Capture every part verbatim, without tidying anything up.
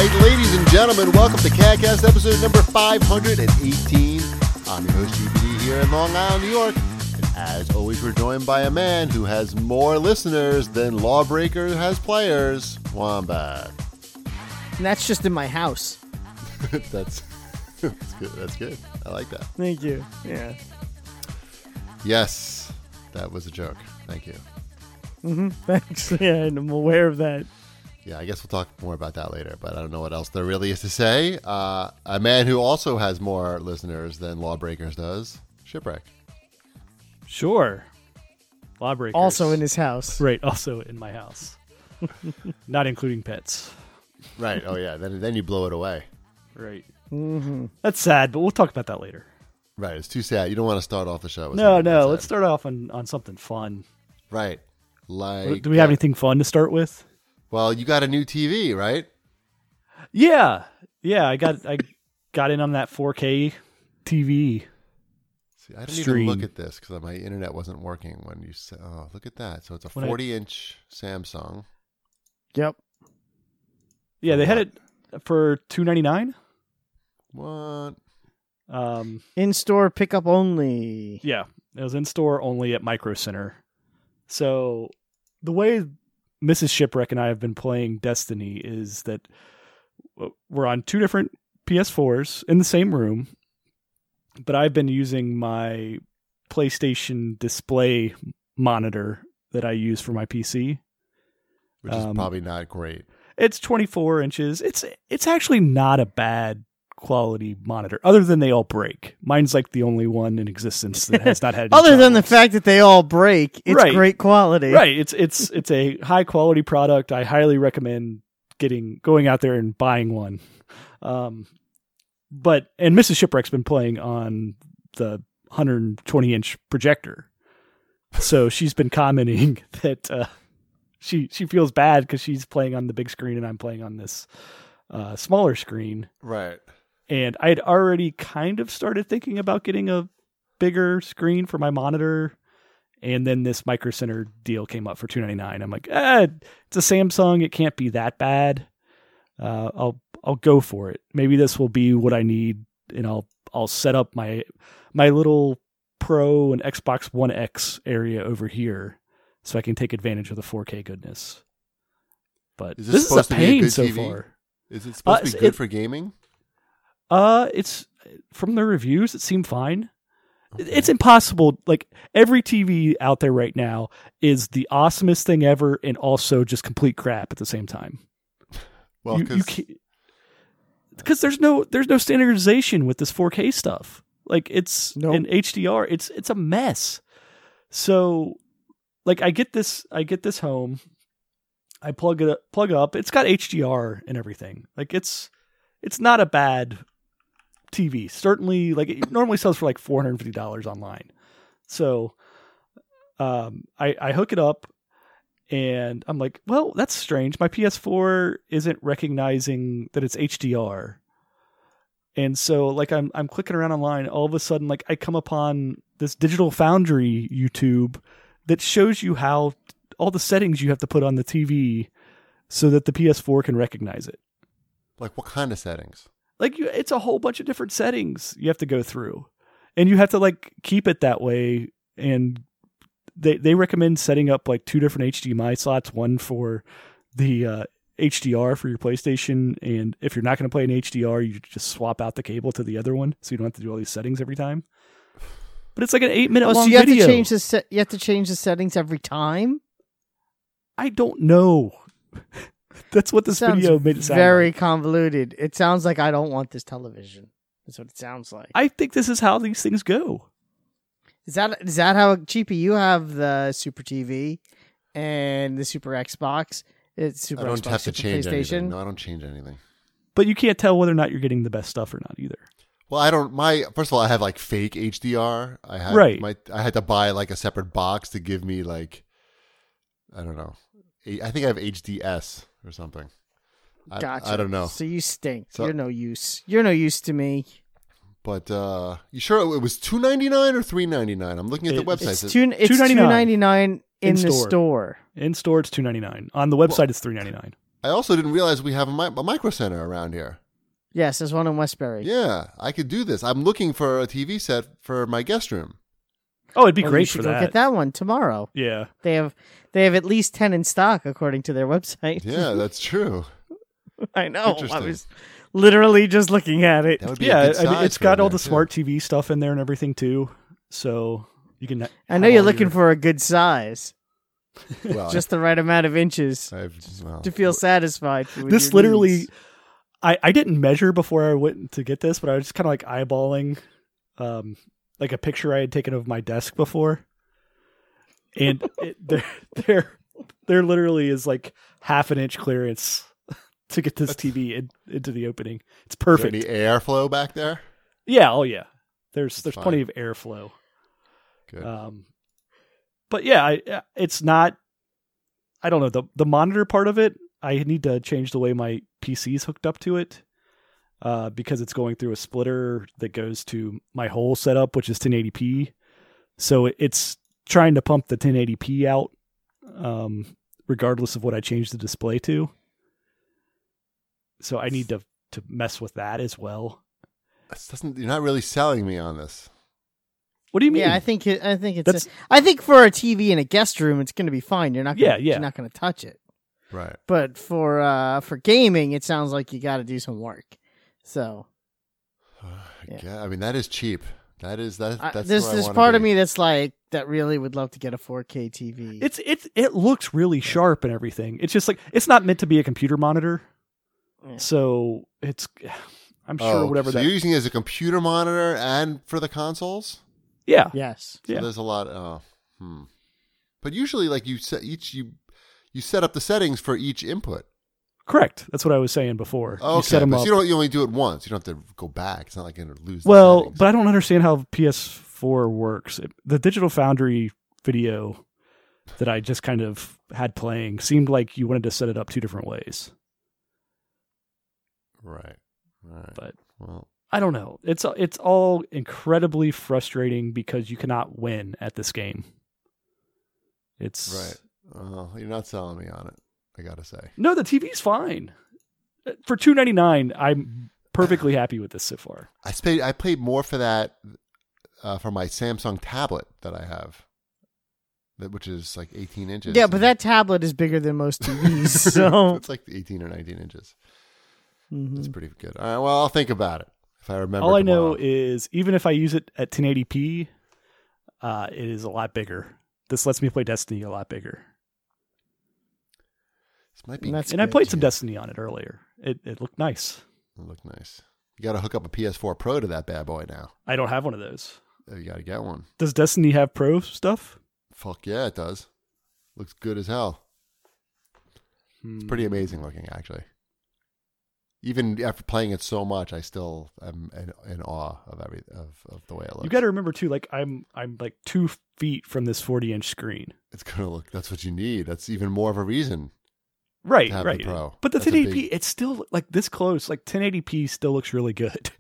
right, ladies and gentlemen, welcome to CADcast episode number five hundred eighteen. I'm your host, G B D, here in Long Island, New York. And as always, we're joined by a man who has more listeners than Lawbreaker has players, Wombat. And that's just in my house. that's, that's good. That's good. I like that. Thank you. Yeah. Yes, that was a joke. Thank you. Mm-hmm. Thanks. Yeah, and I'm aware of that. Yeah, I guess we'll talk more about that later, but I don't know what else there really is to say. Uh, a man who also has more listeners than Lawbreakers does, Shipwreck. Sure. Lawbreakers. Also in his house. Right, also in my house. Not including pets. Right, oh yeah, then then you blow it away. Right. Mm-hmm. That's sad, but we'll talk about that later. Right, it's too sad. You don't want to start off the show with No, something no, that's let's sad. start off on, on something fun. Right, like... Do we have uh, anything fun to start with? Well, you got a new T V, right? Yeah. Yeah, I got I got in on that four K T V. See, I didn't Stream. even look at this because my internet wasn't working when you said, oh, look at that. So it's a When I- forty-inch Samsung. Yep. Yeah, they had What? it for two ninety-nine. What? Um, In-store pickup only. yeah, it was in store only at Micro Center. So the way Missus Shipwreck and I have been playing Destiny is that we're on two different P S fours in the same room, but I've been using my PlayStation display monitor that I use for my P C. Which is Um, probably not great. It's twenty-four inches. It's it's actually not a bad quality monitor, other than they all break. Mine's like the only one in existence that has not had any Other than the problems. fact that they all break, it's Right. great quality. Right. It's it's it's a high quality product. I highly recommend getting going out there and buying one. Um, but and Missus Shipwreck's been playing on the one hundred twenty inch projector, so she's been commenting that uh, she she feels bad because she's playing on the big screen and I'm playing on this uh, smaller screen. Right. And I had already kind of started thinking about getting a bigger screen for my monitor. And then this Micro Center deal came up for two ninety-nine. I'm like, eh, it's a Samsung. It can't be that bad. Uh, I'll I'll go for it. Maybe this will be what I need, and I'll I'll set up my my little Pro and Xbox One X area over here, so I can take advantage of the four K goodness. But Is this, this is a supposed to be a pain good so T V? far. Is it supposed Uh, to be it- good for gaming? Uh, it's from the reviews. It seemed fine. Okay. It's impossible. Like every T V out there right now is the awesomest thing ever, and also just complete crap at the same time. Well, you, you 'cause- can't, because there's no there's no standardization with this four K stuff. Like it's Nope. in H D R. It's it's a mess. So, like I get this I get this home. I plug it up, plug it up. It's got H D R and everything. Like it's it's not a bad T V. Certainly, like it normally sells for like four hundred fifty dollars online. So, um, I I hook it up. And I'm like, well, that's strange. My P S four isn't recognizing that it's H D R. And so like I'm I'm clicking around online, all of a sudden like I come upon this Digital Foundry YouTube that shows you how all the settings you have to put on the T V so that the P S four can recognize it. like what kind of settings? Like you, it's a whole bunch of different settings you have to go through. And you have to like keep it that way, and They they recommend setting up like two different H D M I slots, one for the uh, H D R for your PlayStation, and if you're not going to play in H D R, you just swap out the cable to the other one, so you don't have to do all these settings every time. But it's like an eight minute Oh, long so you have video. to change the se- you have to change the settings every time? I don't know. That's what this Sounds video made it sound very like. convoluted. It sounds like I don't want this television. That's what it sounds like. I think this is how these things go. Is that is that how cheapy you have the Super T V and the Super Xbox? It's Super I don't Xbox, have to Super change PlayStation. anything. No, I don't change anything. But you can't tell whether or not you're getting the best stuff or not either. Well, I don't. My first of all, I have like fake H D R. I had Right. My I had to buy like a separate box to give me like, I don't know. A- I think I have H D S or something. I, Gotcha. I don't know. So you stink. So- You're no use. You're no use to me. But uh, you sure it was two ninety nine or three ninety nine? I'm looking at the It- website. It's two. It's two two ninety-nine. ninety nine in, In the store. store. In store, it's two ninety nine. On the website, it's three ninety nine. I I also didn't realize we have a, mi- a micro center around here. Yes, there's one in Westbury. Yeah, I could do this. I'm looking for a T V set for my guest room. Oh, it'd be Well, you great should for go that. get that one tomorrow. Yeah. They have they have at least ten in stock according to their website. Yeah, that's true. I know. I Interesting. was literally just looking at it. That would be Yeah, a good I mean, size it's for got in all there, the too. smart T V stuff in there and everything too. So you can. I know you're looking for a good size, Well, just the right amount of inches I've, well, to feel satisfied. With This your literally, needs. I I didn't measure before I went to get this, but I was just kind of like eyeballing, um, like a picture I had taken of my desk before, and it, there there there literally is like half an inch clearance to get this T V in, into the opening. It's is there perfect. any airflow back there? Yeah. Oh yeah. There's there's fine. plenty of airflow. Good. Um, but yeah, I, it's not. I don't know the the monitor part of it. I need to change the way my P C is hooked up to it, uh, because it's going through a splitter that goes to my whole setup, which is ten eighty p. So it, it's trying to pump the ten eighty p out, um, regardless of what I change the display to. So I need to to mess with that as well. This doesn't, you're not really selling me on this. What do you mean? Yeah, I think it, I think it's. That's- A, I think for a T V in a guest room, it's going to be fine. You're not. Gonna, Yeah, yeah. You're not going to touch it. Right. But for uh, for gaming, it sounds like you got to do some work. So Yeah. Yeah, I mean that is cheap. That is that. I, That's there's where I this wanna part of be. me that's like that really would love to get a four K T V. It's it's it looks really sharp and everything. It's just like it's not meant to be a computer monitor, Yeah. so it's. I'm sure Oh, whatever so that. you're using it as a computer monitor and for the consoles. Yeah, yes. So Yeah. there's a lot. Oh, hmm. But usually, like you set each you you set up the settings for each input. correct. That's what I was saying before. Okay, You set them but up. you don't. You only do it once. You don't have to go back. It's not like you're going to lose. The Well, settings. but I don't understand how P S four works. It- the Digital Foundry video that I just kind of had playing seemed like you wanted to set it up two different ways. right, right. But Well, I don't know. It's it's all incredibly frustrating because you cannot win at this game. It's right. Oh, you're not selling me on it. I gotta say. No, the T V's fine. For two ninety-nine, I'm perfectly happy with this so far. I paid. I paid more for that uh, for my Samsung tablet that I have, that which is like eighteen inches. Yeah, but that tablet is bigger than most T Vs. So it's like eighteen or nineteen inches. Mhm. It's pretty good. All right. Well, I'll think about it if I remember. All I know tomorrow. is even if I use it at ten eighty p, uh, it is a lot bigger. This lets me play Destiny a lot bigger. This might be. That's and I good, played some yeah. Destiny on it earlier. It it looked nice. It'll look nice. You got to hook up a P S four Pro to that bad boy now. I don't have one of those. Uh, You got to get one. Does Destiny have Pro stuff? Fuck yeah, it does. Looks good as hell. It's pretty amazing looking, actually. Even after playing it so much, I still am in, in awe of every of, of the way it looks. You got to remember too. Like I'm I'm like two feet from this forty inch screen. It's gonna look. That's what you need. That's even more of a reason. Right, To have the right. Pro. But the That's a ten eighty p, big- it's still like this close. Like ten eighty p still looks really good.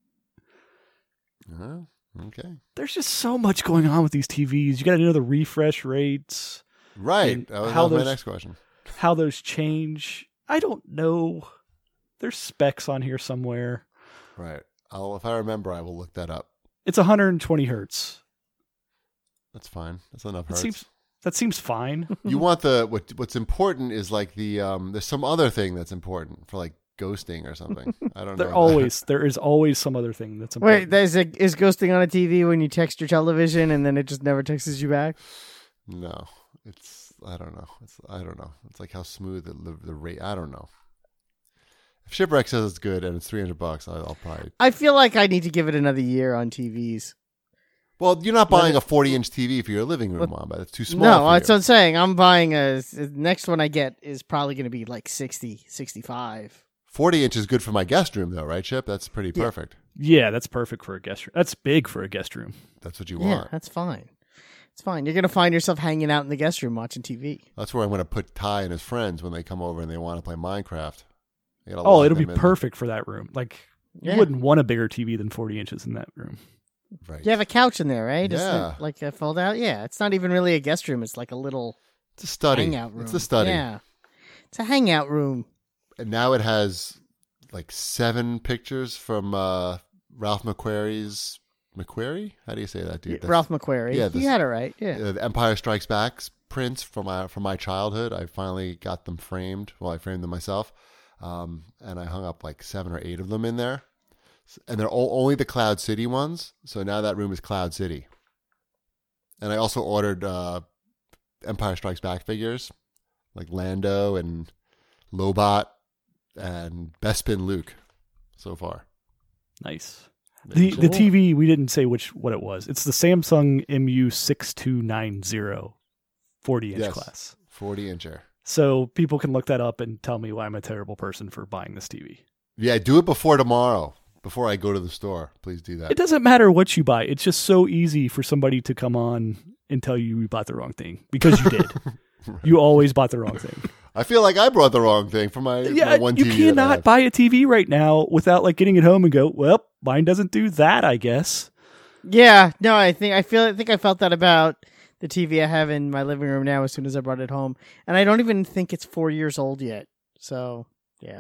Oh, okay. There's just so much going on with these T Vs. You got to know the refresh rates, Right. And That was, how that was my those- next question. how those change. I don't know. There's specs on here somewhere. Right. I'll if I remember, I will look that up. It's one hundred twenty hertz. That's fine. That's enough. That Hertz. seems that seems fine. You want the what? What's important is like the um. There's some other thing that's important for like ghosting or something. I don't know. There always there is always some other thing that's wait, important. there's a, is ghosting on a T V when you text your television and then it just never texts you back? No, it's I don't know. It's I don't know. It's like how smooth the the, the rate. I don't know. If Shipwreck says it's good and it's three hundred bucks, I'll, I'll probably. I feel like I need to give it another year on T Vs. Well, you're not buying a forty inch T V for your living room, Mom, but it's too small. No, for that's you. what I'm saying. I'm buying a the next one I get is probably going to be like sixty, sixty-five. forty inch is good for my guest room, though, right, Chip? That's pretty Yeah. perfect. Yeah, that's perfect for a guest room. That's big for a guest room. That's what you Yeah, want. that's fine. It's fine. You're going to find yourself hanging out in the guest room watching T V. That's where I'm going to put Ty and his friends when they come over and they want to play Minecraft. I gotta Oh, lock it'll be them in. perfect for that room. Like Yeah. you wouldn't want a bigger T V than forty inches in that room. Right. You have a couch in there, right? Isn't Yeah. it like a fold out? Yeah, it's not even really a guest room. It's like a little It's a study. hangout room. It's a study. Yeah, it's a hangout room. and now it has like seven pictures from uh, Ralph McQuarrie's McQuarrie. How do you say that, dude? That's, Ralph McQuarrie. Yeah, you this- had it right. Yeah. uh, the Empire Strikes Back prints from my from my childhood. I finally got them framed. Well, I framed them myself, um, and I hung up like seven or eight of them in there. And they're all, only the Cloud City ones. So now that room is Cloud City. And I also ordered uh, Empire Strikes Back figures, like Lando and Lobot and Bespin Luke so far. Nice. The Cool. the T V, we didn't say which what it was. It's the Samsung M U six two nine zero forty inch Yes. class. forty incher. So people can look that up and tell me why I'm a terrible person for buying this T V. Yeah, do it before tomorrow. Before I go to the store. Please do that. It doesn't matter what you buy. It's just so easy for somebody to come on and tell you you bought the wrong thing because you did. You always bought the wrong thing. I feel like I brought the wrong thing for my, Yeah, my one you T V. that I cannot have. buy a T V right now without like getting it home and go, well, mine doesn't do that, I guess. Yeah, no, I think I feel I think I felt that about the T V I have in my living room now as soon as I brought it home. And I don't even think it's four years old yet. So, yeah.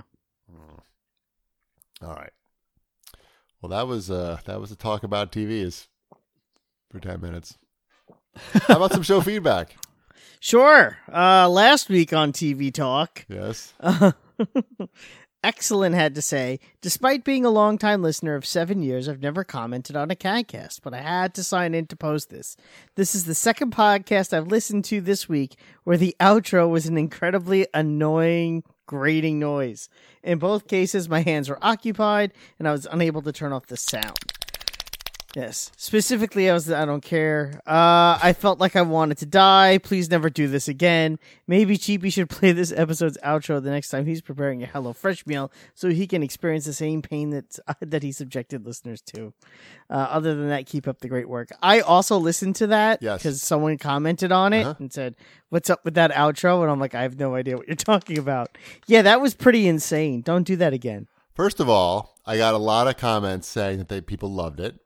All right. Well, that was uh that was a talk about T Vs for ten minutes. How about some show feedback? Sure. Uh, last week on T V Talk, Yes. uh, Excellent had to say, despite being a longtime listener of seven years, I've never commented on a CADcast, but I had to sign in to post this. This is the second podcast I've listened to this week where the outro was an incredibly annoying, grating noise. In both cases, my hands were occupied and I was unable to turn off the sound. Yes. Specifically, I was, I don't care. Uh, I felt like I wanted to die. Please never do this again. Maybe Cheapy should play this episode's outro the next time he's preparing a HelloFresh meal so he can experience the same pain that, uh, that he subjected listeners to. Uh, other than that, keep up the great work. I also listened to that Yes. because someone commented on it Uh-huh. and said, what's up with that outro? And I'm like, I have no idea what you're talking about. Yeah, that was pretty insane. Don't do that again. First of all, I got a lot of comments saying that they people loved it.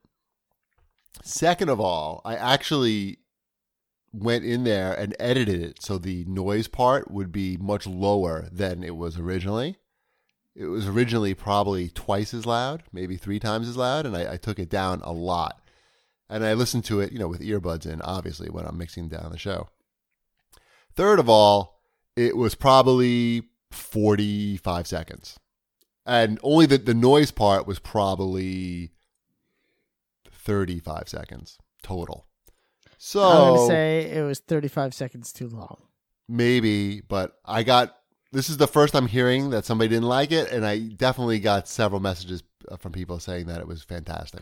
Second of all, I actually went in there and edited it so the noise part would be much lower than it was originally. It was originally probably twice as loud, maybe three times as loud, and I, I took it down a lot. And I listened to it, you know, with earbuds in, obviously, when I'm mixing down the show. Third of all, it was probably forty-five seconds. And only the, the noise part was probably thirty-five seconds total. So I'm going to say it was thirty-five seconds too long. maybe, but I got, this is the first I'm hearing that somebody didn't like it, and I definitely got several messages from people saying that it was fantastic.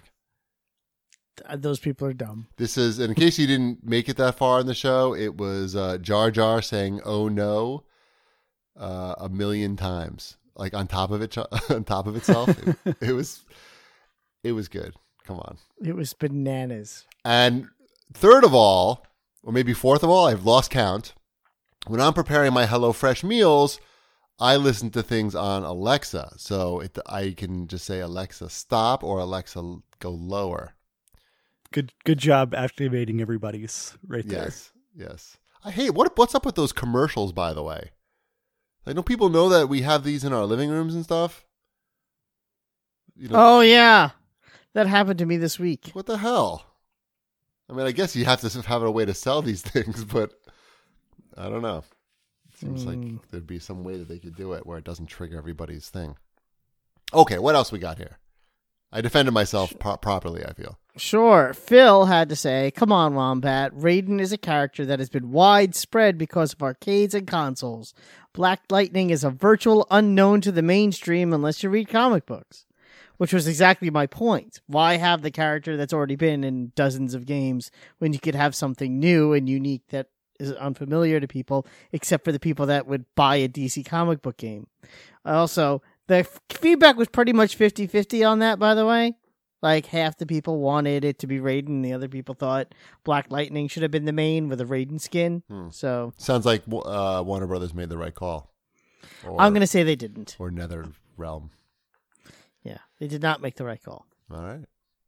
Th- Those people are dumb. This is, and in case you didn't make it that far in the show, it was uh, Jar Jar saying "Oh no" uh, a million times, like on top of it, on top of itself. it, it was, it was good. Come on. It was bananas. And third of all, or maybe fourth of all, I've lost count. When I'm preparing my HelloFresh meals, I listen to things on Alexa. So it, I can just say, Alexa, stop, or Alexa, go lower. Good good job activating everybody's right there. Yes, yes. I hate, what. what's up with those commercials, by the way? Like, don't people know that we have these in our living rooms and stuff? You know, Oh, yeah. That happened to me this week. what the hell? I mean, I guess you have to have a way to sell these things, but I don't know. Seems Mm. like there'd be some way that they could do it where it doesn't trigger everybody's thing. Okay, what else we got here? I defended myself pro- properly, I feel. Sure. Phil had to say, come on, Wombat. Raiden is a character that has been widespread because of arcades and consoles. Black Lightning is a virtual unknown to the mainstream unless you read comic books. Which was exactly my point. Why have the character that's already been in dozens of games when you could have something new and unique that is unfamiliar to people, except for the people that would buy a D C comic book game? Also, the f- feedback was pretty much fifty-fifty on that, by the way. Like, half the people wanted it to be Raiden, the other people thought Black Lightning should have been the main with a Raiden skin. Hmm. So, Sounds like uh, Warner Brothers made the right call. Or, I'm going to say they didn't. Or Nether Realm. Yeah, they did not make the right call. All right.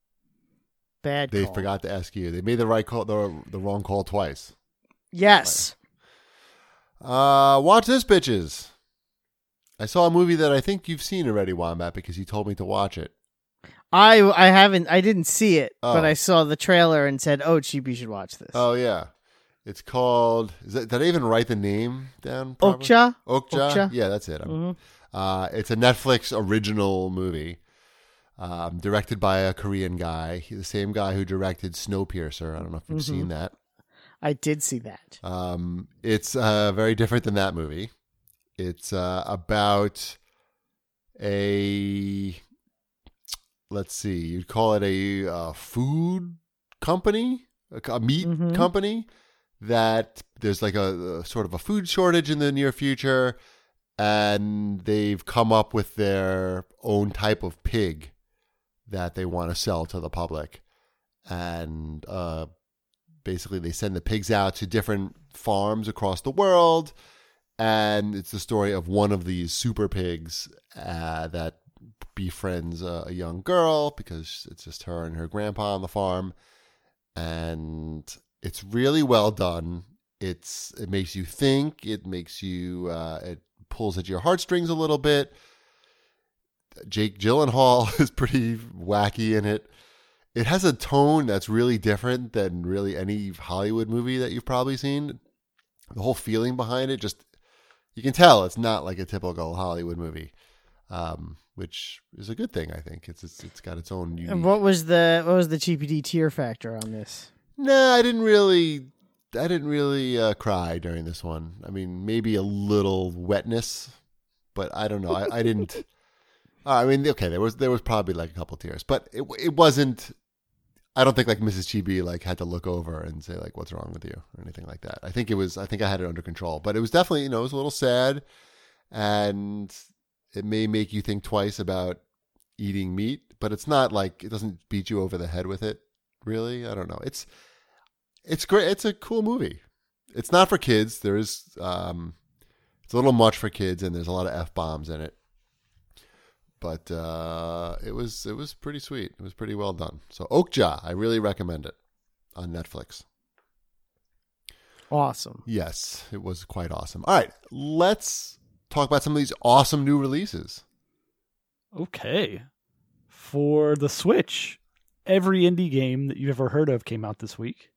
Bad They call. forgot to ask you. They made the right call, the, the wrong call twice. Yes. Uh, watch this, bitches. I saw a movie that I think you've seen already, Wombat, because you told me to watch it. I I haven't I didn't see it, Oh. but I saw the trailer and said, "Oh, Cheapy should watch this." Oh yeah, it's called. Is that, did I even write the name down? probably? Okja. Okja. Okja? Yeah, that's it. Mhm. Uh, it's a Netflix original movie, um, directed by a Korean guy. He's the same guy who directed Snowpiercer. I don't know if you've Mhm. seen that. I did see that. Um, it's uh, very different than that movie. It's uh, about a, let's see, you'd call it a uh, food company, a, a meat Mhm. company, that there's like a, a sort of a food shortage in the near future, and they've come up with their own type of pig that they want to sell to the public. And uh, basically they send the pigs out to different farms across the world, and it's the story of one of these super pigs uh, that befriends a, a young girl because it's just her and her grandpa on the farm, and it's really well done. It's it makes you think. It makes you. Uh, it pulls at your heartstrings a little bit. Jake Gyllenhaal is pretty wacky in it. It has a tone that's really different than really any Hollywood movie that you've probably seen. The whole feeling behind it, just you can tell it's not like a typical Hollywood movie, um, which is a good thing. I think it's it's, it's got its own unique. And what was the what was the G P D tear factor on this? No, I didn't really. I didn't really uh, cry during this one. I mean, maybe a little wetness, but I don't know. I, I didn't. I mean, okay, there was there was probably like a couple tears, but it it wasn't. I don't think like Missus Chibi like had to look over and say like, "What's wrong with you?" or anything like that. I think it was. I think I had it under control, but it was definitely, you know, it was a little sad, and it may make you think twice about eating meat. But it's not like it doesn't beat you over the head with it. Really, I don't know. It's it's great. It's a cool movie. It's not for kids. There is um, it's a little much for kids, and there's a lot of F bombs in it. But uh, it was it was pretty sweet. It was pretty well done. So Okja, I really recommend it on Netflix. Awesome. Yes, it was quite awesome. All right, let's talk about some of these awesome new releases. Okay. For the Switch, every indie game that you've ever heard of came out this week.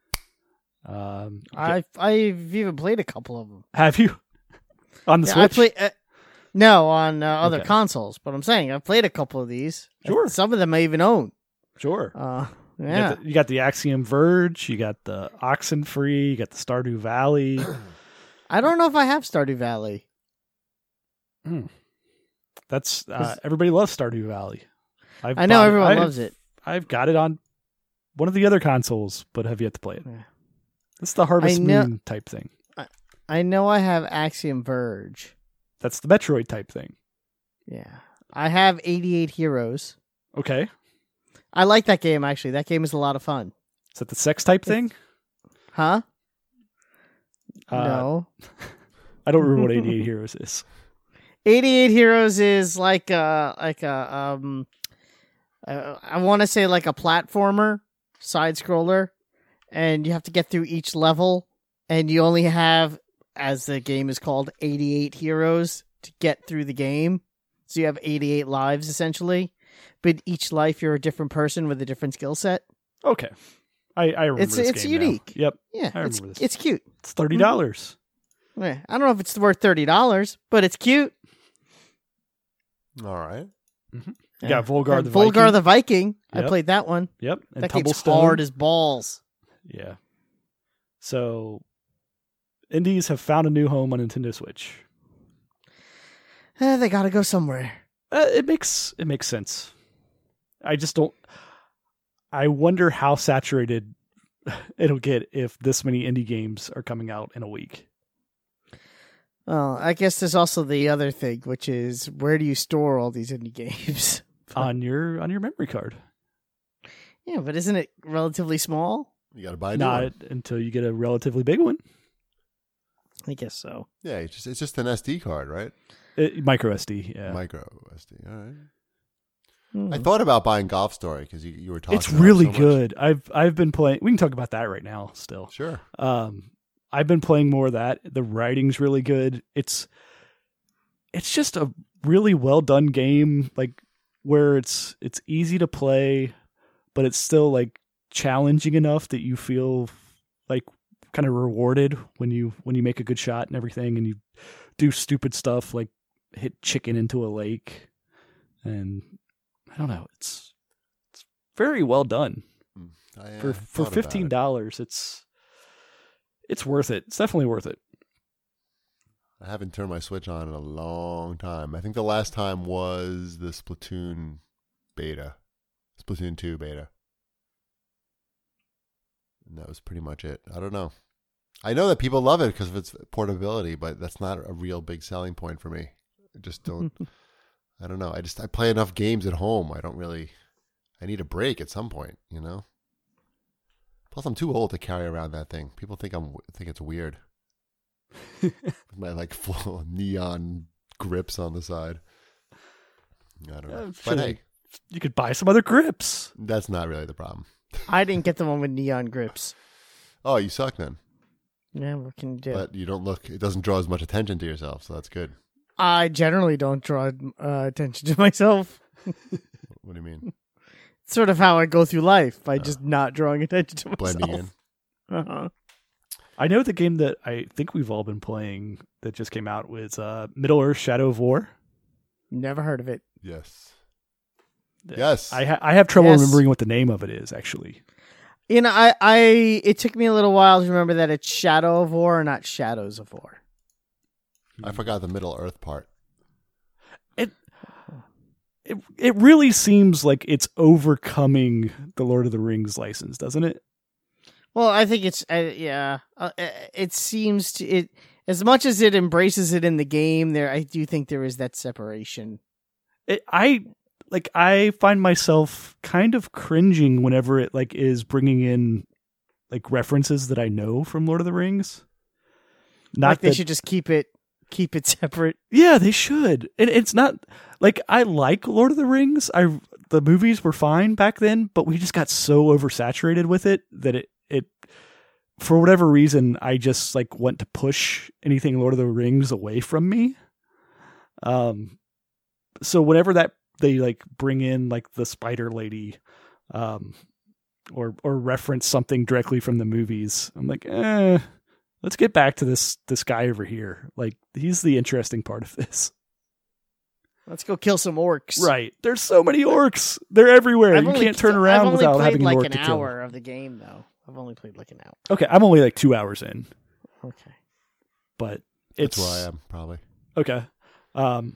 Um, I I've even played a couple of them. have you on the Yeah, Switch? I play, uh, no, on uh, other Okay. consoles, but I'm saying I've played a couple of these. Sure. Some of them I even own. Sure. Uh, You yeah. got, the, you got the Axiom Verge, you got the Oxenfree, you got the Stardew Valley. I don't know if I have Stardew Valley. That's uh, everybody loves Stardew Valley. I've I know bought it- everyone I've- loves it. I've got it on one of the other consoles, but have yet to play it. Yeah. It's the Harvest I know- Moon type thing. I know I have Axiom Verge. That's the Metroid type thing. Yeah. I have eighty-eight Heroes. Okay. I like that game, actually. That game is a lot of fun. Is that the sex type thing? Huh? Uh, no. I don't remember what eighty-eight Heroes is. eighty-eight Heroes is like a, like a, um, uh, I want to say like a platformer, side scroller, and you have to get through each level, and you only have, as the game is called, eighty-eight heroes to get through the game. So you have eighty-eight lives, essentially. But each life, you're a different person with a different skill set. Okay. I, I remember It's- this it's game now. unique. Yep. Yeah, I it's, remember this. it's cute. It's thirty dollars. Yeah, I don't know if it's worth thirty dollars, but it's cute. All right. You got Volgar And the Volgar Viking. the Viking. I Yep. played that one. Yep. And That game's Tumblestone. hard as balls. Yeah. So, indies have found a new home on Nintendo Switch. Eh, they gotta go somewhere. Uh, it makes it makes sense. I just don't. I wonder how saturated it'll get if this many indie games are coming out in a week. Well, I guess there's also the other thing, which is where do you store all these indie games? on your on your memory card. Yeah, but isn't it relatively small? You got to buy a new Not one. until you get a relatively big one. I guess so. Yeah, it's just it's just an S D card, right? It, micro S D. Yeah. Micro S D. All right. Hmm. I thought about buying Golf Story because you, you were talking. It's about it really so much. good. I've I've been playing. We can talk about that right now. Still, Sure. um, I've been playing more of that. The writing's really good. It's it's just a really well done game, like where it's it's easy to play, but it's still like challenging enough that you feel like kind of rewarded when you when you make a good shot and everything, and you do stupid stuff like hit chicken into a lake, and I don't know, it's it's very well done. I, uh, for for fifteen dollars. It. It's it's worth it. It's definitely worth it. I haven't turned my Switch on in a long time. I think the last time was the Splatoon beta, Splatoon two beta. And that was pretty much it. I don't know. I know that people love it because of its portability, but that's not a real big selling point for me. I just don't, I don't know. I just, I play enough games at home. I don't really, I need a break at some point, you know? Plus I'm too old to carry around that thing. People think I'm, think it's weird. With my like full neon grips on the side. I don't know. Yeah, but sure. hey, you could buy some other grips. that's not really the problem. I didn't get the one with neon grips. Oh, you suck then. Yeah, what can you do? But you don't look, it doesn't draw as much attention to yourself, so that's good. I generally don't draw uh, attention to myself. What do you mean? It's sort of how I go through life, by uh, just not drawing attention to myself. Blending in. Uh-huh. I know the game that I think we've all been playing that just came out was uh, Middle Earth: Shadow of War. Never heard of it. Yes. Yes. I ha- I have trouble yes. remembering what the name of it is, actually. You know, I, I it took me a little while to remember that it's Shadow of War, not Shadows of War. I forgot the Middle Earth part. It it it really seems like it's overcoming the Lord of the Rings license, doesn't it? Well, I think it's uh, yeah. Uh, it seems to it as much as it embraces it in the game. There, I do think there is that separation. It, I like. I find myself kind of cringing whenever it like is bringing in like references that I know from Lord of the Rings. Not like they that, should just keep it keep it separate. Yeah, they should. And it's not like I like Lord of the Rings. I the movies were fine back then, but we just got so oversaturated with it that it. It, for whatever reason, I just like want to push anything Lord of the Rings away from me. Um, so whenever that they like bring in like the spider lady, um, or or reference something directly from the movies, I'm like, eh, let's get back to this this guy over here. Like he's the interesting part of this. Let's go kill some orcs. Right. There's so many orcs. They're everywhere. I've you only, can't turn I've around only without played having an like orc an to kill. hour of the game though. I've only played like an hour. Okay, I'm only like two hours in. Okay. But it's That's where I am, probably. Okay. Um,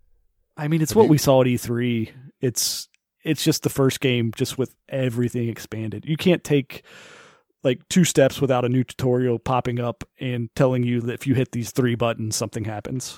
I mean, it's Have what you- we saw at E three. It's it's just the first game, just with everything expanded. You can't take like two steps without a new tutorial popping up and telling you that if you hit these three buttons, something happens.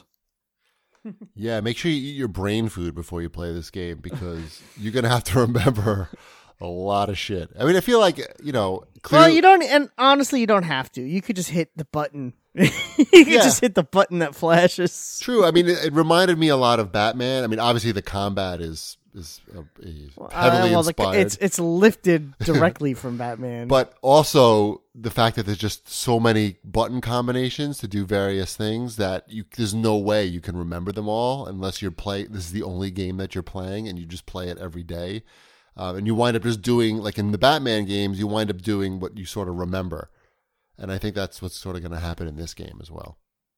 Yeah, make sure you eat your brain food before you play this game because you're going to have to remember a lot of shit. I mean, I feel like, you know, clearly, Well, you don't, and honestly, you don't have to. You could just hit the button. you could Yeah. just hit the button that flashes. True. I mean, it, it reminded me a lot of Batman. I mean, obviously the combat is is uh, is heavily Uh, well, the- inspired. it's it's lifted directly from Batman. But also the fact that there's just so many button combinations to do various things that you there's no way you can remember them all unless you're play. This is the only game that you're playing, and you just play it every day. Uh, and you wind up just doing, like in the Batman games, you wind up doing what you sort of remember. And I think that's what's sort of going to happen in this game as well.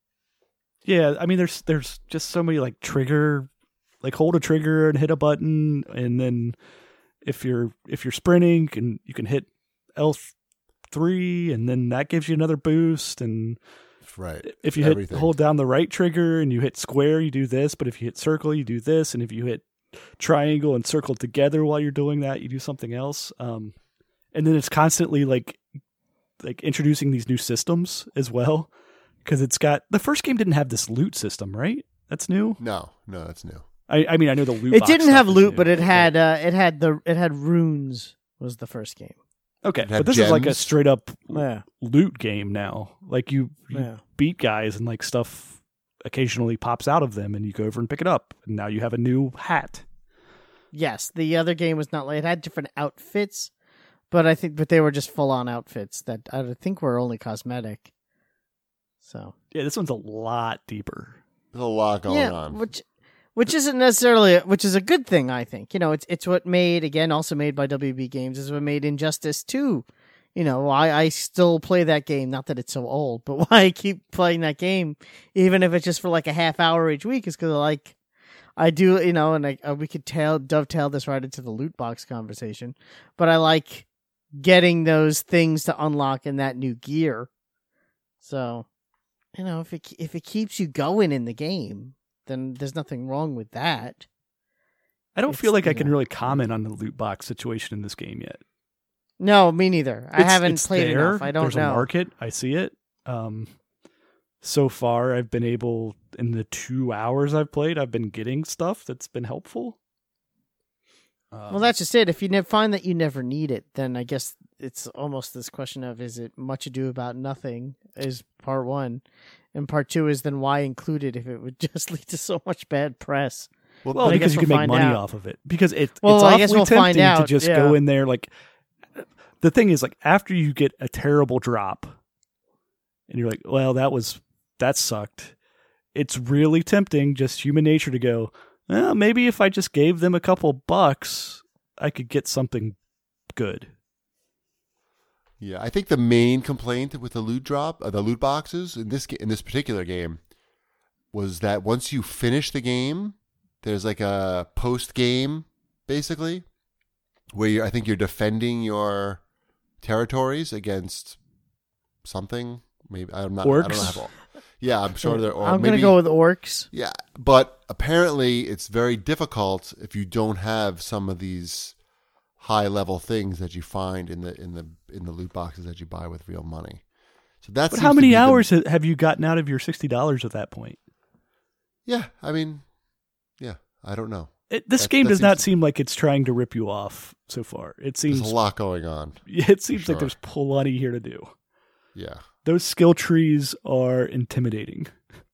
Yeah, I mean, there's there's just so many like trigger, like hold a trigger and hit a button, and then if you're if you're sprinting, and you can hit L three, and then that gives you another boost. And Right. if you hit Everything. hold down the right trigger and you hit square, you do this. But if you hit circle, you do this. And if you hit triangle and circle together while you're doing that, you do something else. Um, and then it's constantly like like introducing these new systems as well, because it's got the first game didn't have this loot system, right? That's new. No, no, that's new. I, I mean, I know the loot. it box didn't stuff have is loot, new, but it had uh, it had the it had runes. Was the first game. okay. it had But this is like a gems. straight up Yeah, loot game now. Like you, you yeah. beat guys and like stuff occasionally pops out of them, and you go over and pick it up, and now you have a new hat. Yes, the other game was not like it had different outfits, but I think but they were just full on outfits that I think were only cosmetic. So Yeah, this one's a lot deeper. There's a lot going yeah, on. Which, which isn't necessarily, which is a good thing, I think. You know, it's it's what made, again, also made by W B Games, is what made Injustice two. You know, why I still play that game, not that it's so old, but why I keep playing that game, even if it's just for like a half hour each week, is because I like, I do, you know, and I, uh, we could tail, dovetail this right into the loot box conversation, but I like getting those things to unlock in that new gear. So, you know, if it if it keeps you going in the game, then there's nothing wrong with that. I don't It's, feel like you I can know. really comment on the loot box situation in this game yet. No, me neither. I It's- haven't it's played there. enough. I don't There's know. a market. I see it. Um, so far, I've been able, in the two hours I've played, I've been getting stuff that's been helpful. Um, Well, that's just it. If you ne- find that you never need it, then I guess it's almost this question of, is it much ado about nothing, is part one. And part two is, then why include it if it would just lead to so much bad press? Well, Well, But I because guess you can we'll make find money out. off of it. Because it, Well, it's I awfully guess we'll find tempting to out, just yeah. go in there. Like, the thing is, like, after you get a terrible drop, and you're like, well, that was that sucked. It's really tempting, just human nature, to go, well, maybe if I just gave them a couple bucks, I could get something good. yeah, I think the main complaint with the loot drop, uh, the loot boxes in this ga- in this particular game, was that once you finish the game, there's like a post game, basically, where you're, I think you're defending your territories against something. Maybe I'm not. I don't Orcs? have all. Yeah, I'm sure there. Or I'm maybe, going to go with orcs. Yeah, but apparently it's very difficult if you don't have some of these high level things that you find in the in the in the loot boxes that you buy with real money. So that's But how many hours ha- have you gotten out of your sixty dollars at that point? Yeah, I mean, yeah, I don't know. It, this That- game that does not seems- seem like it's trying to rip you off so far. It There's seems a lot going on. it seems sure. like there's plenty here to do. Yeah, Those skill trees are intimidating.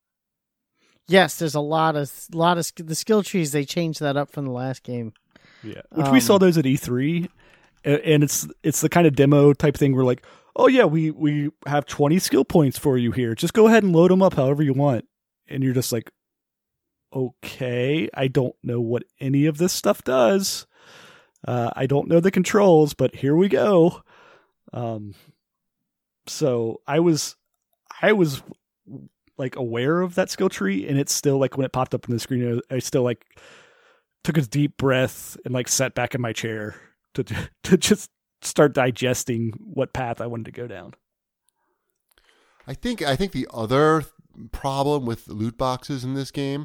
Yes, there's a lot of lot of sk- the skill trees. They changed that up from the last game. Yeah, which we Um, saw those at E three, a- and it's it's the kind of demo type thing where like, oh yeah, we we have twenty skill points for you here. Just go ahead and load them up however you want, and you're just like, okay, I don't know what any of this stuff does. Uh, I don't know the controls, but here we go. Um, so I was, I was like aware of that skill tree, and it's still like when it popped up on the screen, I still like took a deep breath and like sat back in my chair to to just start digesting what path I wanted to go down. I think I think the other problem with loot boxes in this game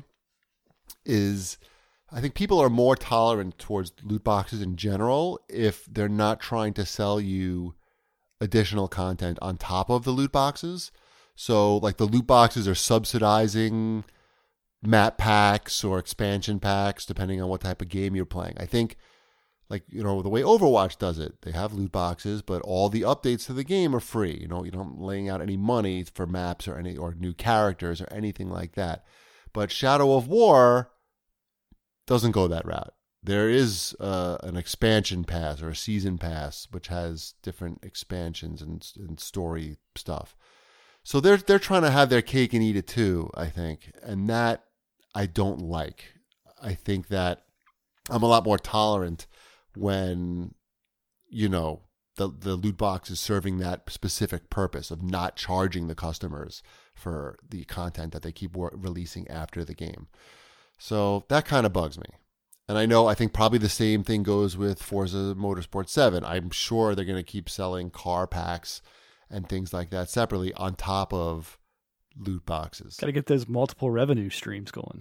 is I think people are more tolerant towards loot boxes in general if they're not trying to sell you additional content on top of the loot boxes. So like the loot boxes are subsidizing map packs or expansion packs depending on what type of game you're playing. I think like, you know, the way Overwatch does it, they have loot boxes, but all the updates to the game are free. You know, you don't laying out any money for maps or any or new characters or anything like that. But Shadow of War doesn't go that route. There is uh, an expansion pass or a season pass which has different expansions and, and story stuff. So they're they're trying to have their cake and eat it too, I think, and that I don't like. I think that I'm a lot more tolerant when, you know, the the loot box is serving that specific purpose of not charging the customers for the content that they keep wor- releasing after the game. So that kind of bugs me. And I know, I think probably the same thing goes with Forza Motorsport seven. I'm sure they're going to keep selling car packs and things like that separately on top of loot boxes. Got to get those multiple revenue streams going.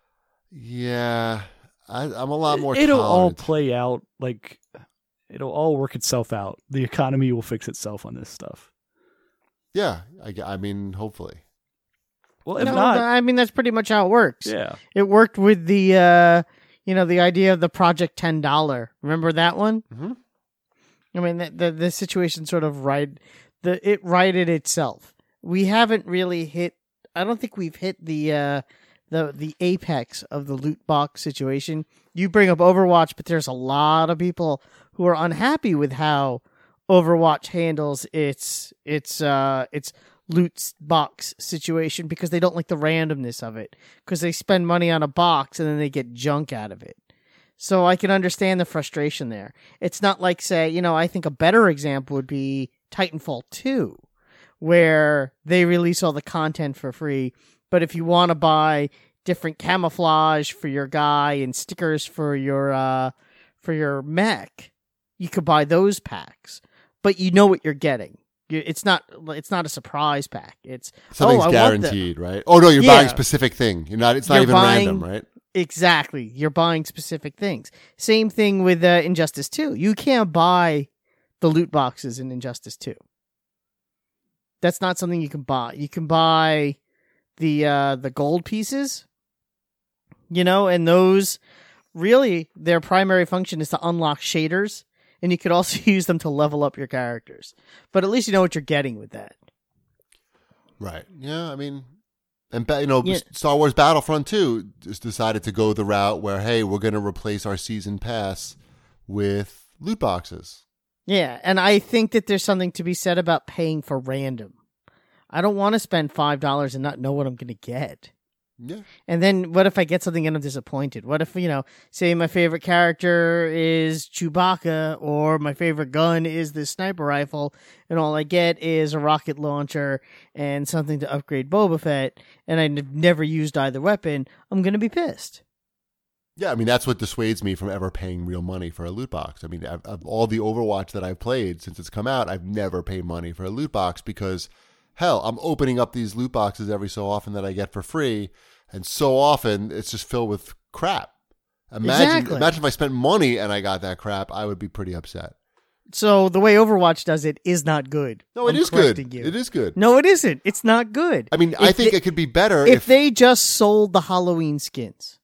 Yeah, I, I'm a lot more It, it'll all tolerant. play out, like it'll all work itself out. The economy will fix itself on this stuff. Yeah, I, I mean, hopefully. Well, if No, not, I mean, that's pretty much how it works. yeah. It worked with the, uh, you know, the idea of the Project ten dollar. Remember that one? Mm-hmm. I mean, the, the the situation sort of right, the it righted itself. We haven't really hit. I don't think we've hit the uh, the the apex of the loot box situation. You bring up Overwatch, but there's a lot of people who are unhappy with how Overwatch handles its its uh, its loot box situation because they don't like the randomness of it, because they spend money on a box and then they get junk out of it. So I can understand the frustration there. It's not like, say, you know, I think a better example would be Titanfall two, where they release all the content for free, but if you want to buy different camouflage for your guy and stickers for your uh, for your mech, you could buy those packs, but you know what you're getting. It's not it's not a surprise pack. It's something's oh, I guaranteed, right? Oh no, you're yeah. buying a specific thing. You're not. It's not You're even buying, random, right? Exactly. You're buying specific things. Same thing with uh, Injustice two. You can't buy the loot boxes in Injustice two. That's not something you can buy. You can buy the uh, the gold pieces, you know, and those really their primary function is to unlock shaders, and you could also use them to level up your characters. But at least you know what you're getting with that. Right. Yeah. I mean. And, you know, yeah. Star Wars Battlefront two just decided to go the route where, hey, we're going to replace our season pass with loot boxes. Yeah, and I think that there's something to be said about paying for random. I don't want to spend five dollars and not know what I'm going to get. Yeah. And then what if I get something and I'm disappointed? What if, you know, say my favorite character is Chewbacca, or my favorite gun is this sniper rifle, and all I get is a rocket launcher and something to upgrade Boba Fett, and I've never used either weapon, I'm going to be pissed. Yeah, I mean, that's what dissuades me from ever paying real money for a loot box. I mean, of, of all the Overwatch that I've played since it's come out, I've never paid money for a loot box because, hell, I'm opening up these loot boxes every so often that I get for free, and so often it's just filled with crap. Imagine, exactly. imagine if I spent money and I got that crap, I would be pretty upset. So the way Overwatch does it is not good. No, it I'm is good. you. It is good. No, it isn't. It's not good. I mean, if I think they, it could be better if, if they just sold the Halloween skins.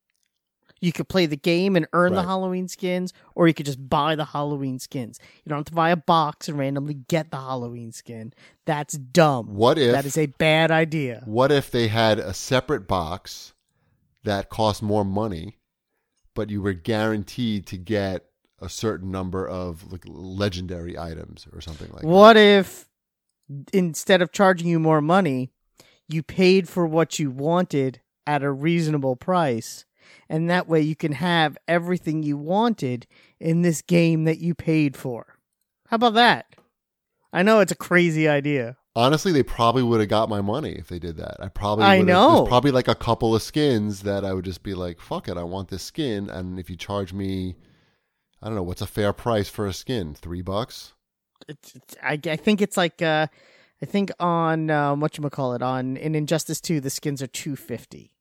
You could play the game and earn Right. the Halloween skins, or you could just buy the Halloween skins. You don't have to buy a box and randomly get the Halloween skin. That's dumb. What if that is a bad idea? What if they had a separate box that cost more money, but you were guaranteed to get a certain number of like legendary items or something like What if instead of charging you more money, you paid for what you wanted at a reasonable price? And that way you can have everything you wanted in this game that you paid for. How about that? I know it's a crazy idea. Honestly, they probably would have got my money if they did that. I probably I would've- know. There's probably like a couple of skins that I would just be like, fuck it, I want this skin. And if you charge me, I don't know, what's a fair price for a skin? Three bucks? It's, it's, I, I think it's like, uh, I think on, uh, whatchamacallit, on in Injustice two, the skins are two hundred fifty dollars.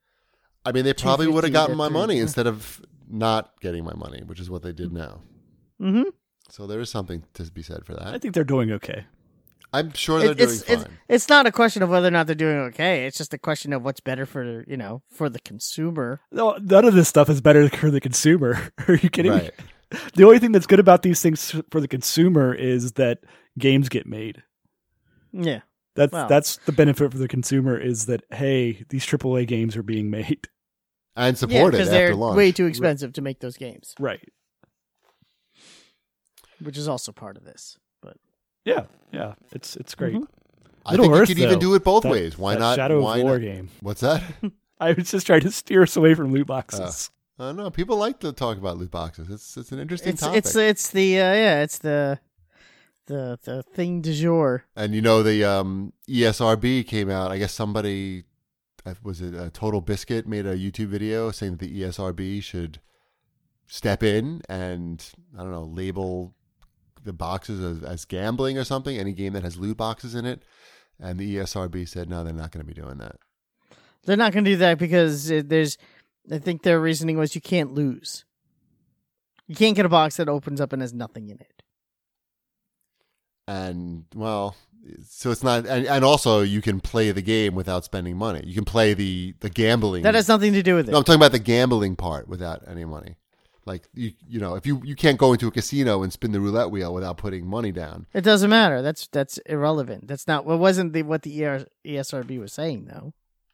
I mean, they probably would have two fifty gotten my to money three. instead of not getting my money, which is what they did now. Mm-hmm. So there is something to be said for I that. think they're doing okay. I'm sure they're It, doing it's, fine. it's, it's not a question of whether or not they're doing okay. It's just a question of what's better for, you know, for the consumer. No, none of this stuff is better for the consumer. Are you kidding Right. me? The only thing that's good about these things for the consumer is that games get made. Yeah. That's Well. that's the benefit for the consumer is that, hey, these triple A games are being made. And Yeah, supported because after they're launch. way too expensive to make those games, Right. which is also part of this. But Yeah. Yeah. It's it's great. Mhm. I Middle think you Earth, could even though, do it both that- ways. Why that not? Shadow why of War not? game. What's that? I was just trying to steer us away from loot boxes. I don't know. People like to talk about loot boxes. It's it's an interesting it's topic. it's it's the uh, yeah, it's the the the thing du jour. And you know the um, E S R B came out. I guess somebody uh, was it uh, Total Biscuit made a YouTube video saying that the E S R B should step in and I don't know label the boxes as, as gambling or something. Any game that has loot boxes in it. And the E S R B said no, they're not going to be doing that. They're not going to do that because uh, there's. I think their reasoning was you can't lose. You can't get a box that opens up and has nothing in it. And well, so it's not, and, and also you can play the game without spending money. You can play the the gambling. That has nothing to do with it. No, I'm talking about the gambling part without any money. Like you, you know, if you you can't go into a casino and spin the roulette wheel without putting money down. It doesn't matter. That's that's irrelevant. That's not what wasn't the what the E S R B was saying though.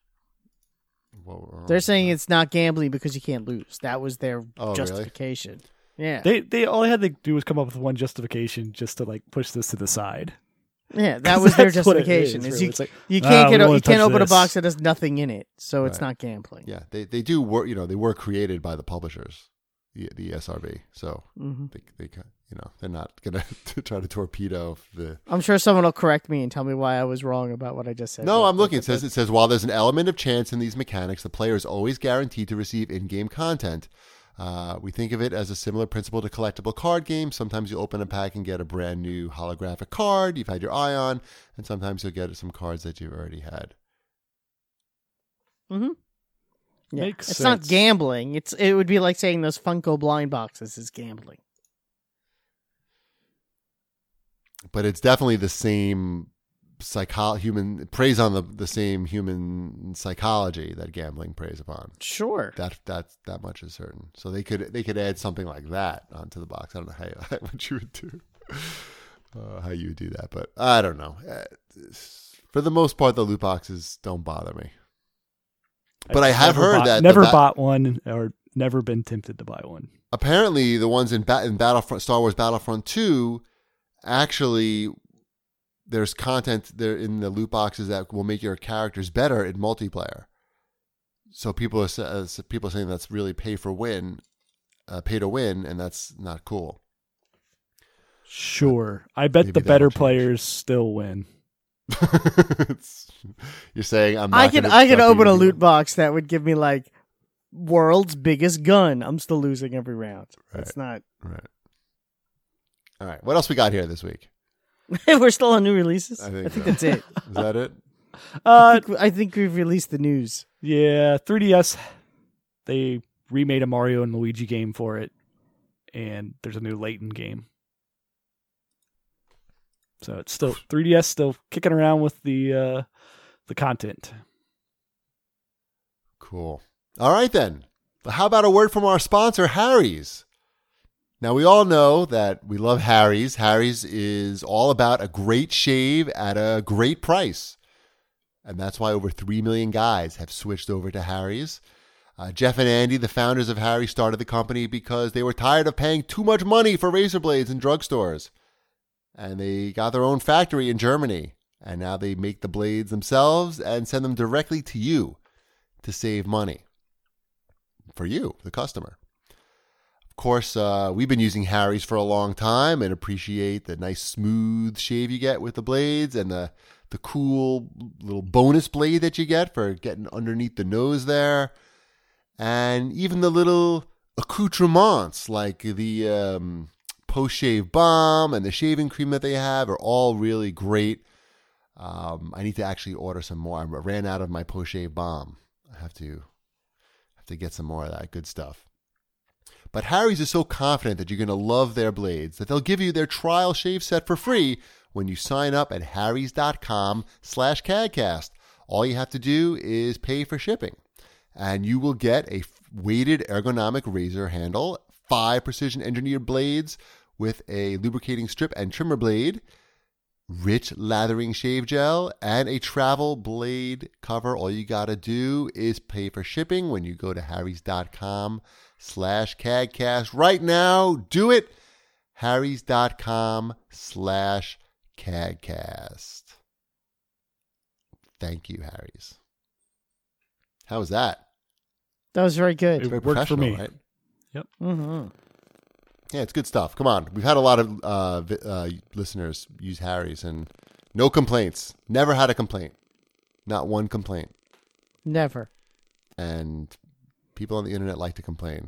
Well, They're saying it's not gambling because you can't lose. That was their Oh, really? justification. Yeah. They they all they had to do was come up with one justification just to like push this to the side. Yeah, that was their That's what it justification. is, Is really. you, It's like, you "Ah, can't we get don't o- wanna you can't touch open a this." box that has nothing in it, so it's Right. not gambling. Yeah, they they do work. You know, they were created by the publishers, the the E S R B. So hmm they they ca- you know they're not gonna try to torpedo the. I'm sure someone will correct me and tell me why I was wrong about what I just said. No, but- I'm looking. It but- says it says while there's an element of chance in these mechanics, the player is always guaranteed to receive in-game content. Uh, we think of it as a similar principle to collectible card games. Sometimes you open a pack and get a brand new holographic card you've had your eye on, and sometimes you'll get some cards that you've already had. Mhm. Yeah. Makes It's not sense. gambling. It's it would be like saying those Funko blind boxes is gambling. But it's definitely the same psycho human preys on the the same human psychology that gambling preys upon. Sure. That that that much is certain. So they could they could add something like that onto the box. I don't know how you, what you would do, uh, how you would do that, but I don't know. Uh, For the most part, the loot boxes don't bother me. But I have never heard bought- that the never ba- bought one or never been tempted to buy one. Apparently, the ones in, ba- in Battlefront, Star Wars Battlefront two, actually, there's content there in the loot boxes that will make your characters better in multiplayer. So people are sa- uh, people are saying that's really pay for win, uh, pay to win, and that's not cool. Sure. I bet Maybe the that'll better change. players still win. It's- you're saying I'm not I could gonna I could start open a beating loot people? box that would give me like world's biggest gun. I'm still losing every round. Right. It's not. Right. All right. What else we got here this week? We're still on new releases. I I think think, so. that's it. Is that it? I, Uh, think, I think we've released the news. yeah, three D S, they remade a Mario and Luigi game for it, and there's a new Layton game. So it's still three D S still kicking around with the uh, the content. Cool. All right, then. How about a word from our sponsor, Harry's? Now, we all know that we love Harry's. Harry's is all about a great shave at a great price. And that's why over three million guys have switched over to Harry's. Uh, Jeff and Andy, the founders of Harry's, started the company because they were tired of paying too much money for razor blades in drugstores. And they got their own factory in Germany. And now they make the blades themselves and send them directly to you to save money. For you, the customer. Of course, uh, we've been using Harry's for a long time and appreciate the nice smooth shave you get with the blades and the, the cool little bonus blade that you get for getting underneath the nose there. And even the little accoutrements like the um, post-shave balm and the shaving cream that they have are all really great. Um, I need to actually order some more. I ran out of my post-shave balm. I have to have to get some more of that good stuff. But Harry's is so confident that you're going to love their blades that they'll give you their trial shave set for free when you sign up at harrys.com slash cadcast. All you have to do is pay for shipping. And you will get a weighted ergonomic razor handle, five precision engineered blades with a lubricating strip and trimmer blade, rich lathering shave gel, and a travel blade cover. All you got to do is pay for shipping when you go to harrys.com slash cadcast. Right now, do it. harrys.com slash cadcast. Thank you, Harry's. How was that? That was very good. It Very worked for professional, me. right? Mm-hmm. Yeah, it's good stuff. Come on. We've had a lot of uh, vi- uh, listeners use Harry's and no complaints. Never had a complaint. Not one complaint. Never. And people on the internet like to complain.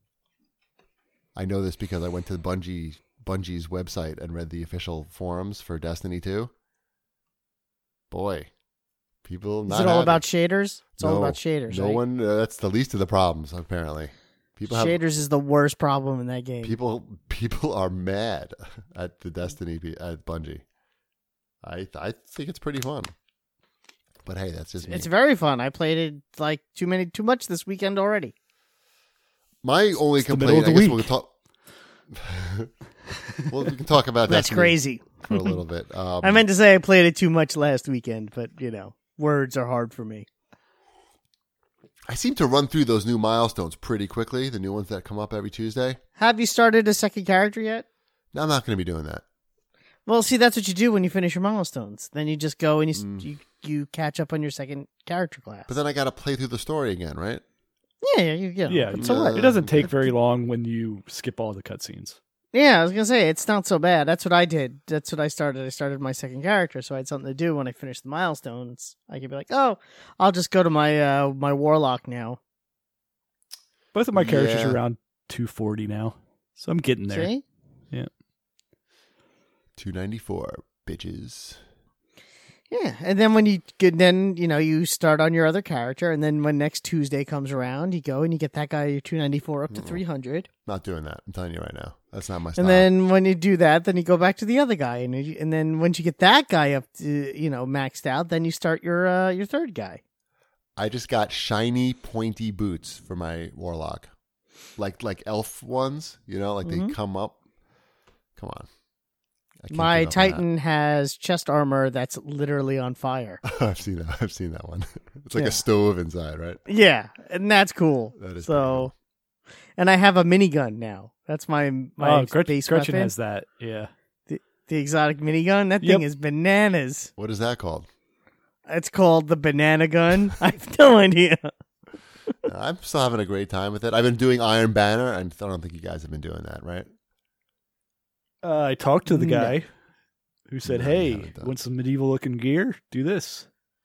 I know this because I went to Bungie Bungie's website and read the official forums for Destiny two. Boy, people not Is it all happy. about shaders? It's all No, about shaders. No right? one. Uh, that's the least of the problems, apparently. People have Shaders is the worst problem in that game. people. People are mad at the Destiny pe- at Bungie. I I think it's pretty fun. But hey, that's just me. It's very fun. I played it like too many, too much this weekend already. My only It's the middle complaint. I of the guess we'll talk. Well, we can talk about That's Destiny crazy. for a little bit. Um, I meant to say I played it too much last weekend, but you know, words are hard for me. I seem to run through those new milestones pretty quickly. The new ones that come up every Tuesday. Have you started a second character yet? No, I'm not going to be doing that. Well, see, that's what you do when you finish your milestones. Then you just go and you Mm. you, you catch up on your second character class. But then I got to play through the story again, right? yeah, yeah, you, you know, Yeah, it's uh, all right. it doesn't take very long when you skip all the cutscenes. Yeah, I was gonna say it's not so bad. That's what I did. That's what I started. I started my second character, so I had something to do when I finished the milestones. I could be like, oh, I'll just go to my uh, my warlock now. Both of my characters Yeah. are around two forty now, so I'm getting there. See? two ninety-four, bitches. Yeah, and then when you get, then you know you start on your other character, and then when next Tuesday comes around, you go and you get that guy your two ninety-four up to Mm-mm. three hundred. Not doing that. I'm telling you right now. That's not my style. And then when you do that, then you go back to the other guy, and you, and then once you get that guy up to, you know, maxed out, then you start your uh, your third guy. I just got shiny, pointy boots for my warlock, like like elf ones. You know, like Mhm. they come up. Come on. I can't My give up on that. Titan has chest armor that's literally on fire. I've seen that. I've seen that one. It's like Yeah. a stove inside, right? Yeah, and that's cool. That is so. And I have a minigun now. That's my my Oh, Gretchen, base Gretchen weapon. has that. Yeah. The exotic minigun. That Yep. thing is bananas. What is that called? It's called the banana gun. I have no idea. I'm still having a great time with it. I've been doing Iron Banner, and I don't think you guys have been doing that, right? Uh, I talked to the No. guy who said, No, you "Hey, haven't done. want some medieval looking gear? Do this."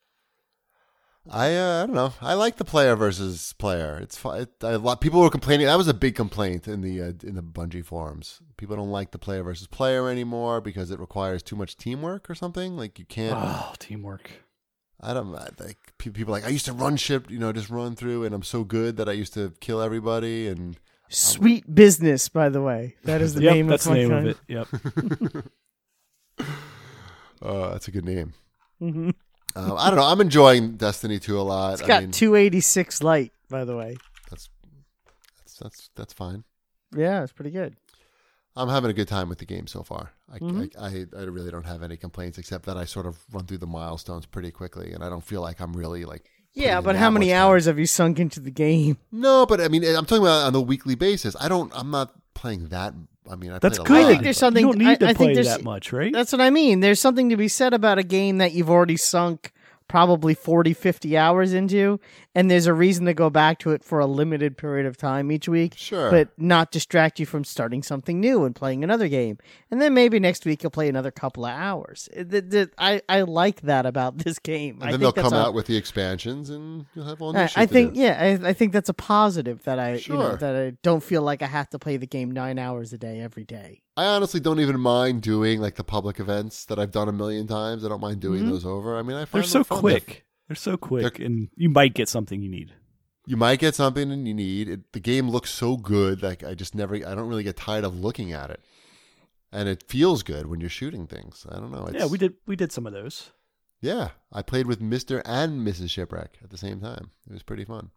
I uh, I don't know. I like the player versus player. It's fun. It, a lot people were complaining. That was a big complaint in the uh, in the Bungie forums. People don't like the player versus player anymore because it requires too much teamwork or something. Like you can't. Oh, teamwork. I don't I, like pe- people are like I used to run ship. You know, just run through, and I'm so good that I used to kill everybody. And Sweet business, by the way. That is the Yep, name that's of the my name gun. of it. Yep. uh, that's a good name. Mhm. Um, I don't know. I'm enjoying Destiny two a lot. It's I got mean, two eighty-six light, by the way. that's that's that's that's fine. Yeah, it's pretty good. I'm having a good time with the game so far. I, Mhm. I, I, I really don't have any complaints except that I sort of run through the milestones pretty quickly, and I don't feel like I'm really like. Yeah, putting but in how that many much time. hours have you sunk into the game? No, but I mean, I'm talking about on a weekly basis. I don't. I'm not playing that. I mean, I That's played a good. lot, I think there's but- something. You don't need I, to I play think there's, that much, right? That's what I mean. There's something to be said about a game that you've already sunk probably forty, fifty hours into, and there's a reason to go back to it for a limited period of time each week. Sure. But not distract you from starting something new and playing another game. And then maybe next week you'll play another couple of hours. It- it- it- I, I like that about this game. and I then think they'll that's come a- out with the expansions, and you'll have all new I, shit I to think, do. yeah, I, I think that's a positive that I, you know, Sure. that I don't feel like I have to play the game nine hours a day every day. I honestly don't even mind doing like the public events that I've done a million times. I don't mind doing Mhm. those over. I mean, I They're find so them fun. quick. They're so quick, and you might get something you need. You might get something and you need it. The game looks so good, like I just never. I don't really get tired of looking at it, and it feels good when you're shooting things. I don't know. It's, Yeah, we did. We did some of those. Yeah, I played with Mister and Missus Shipwreck at the same time. It was pretty fun.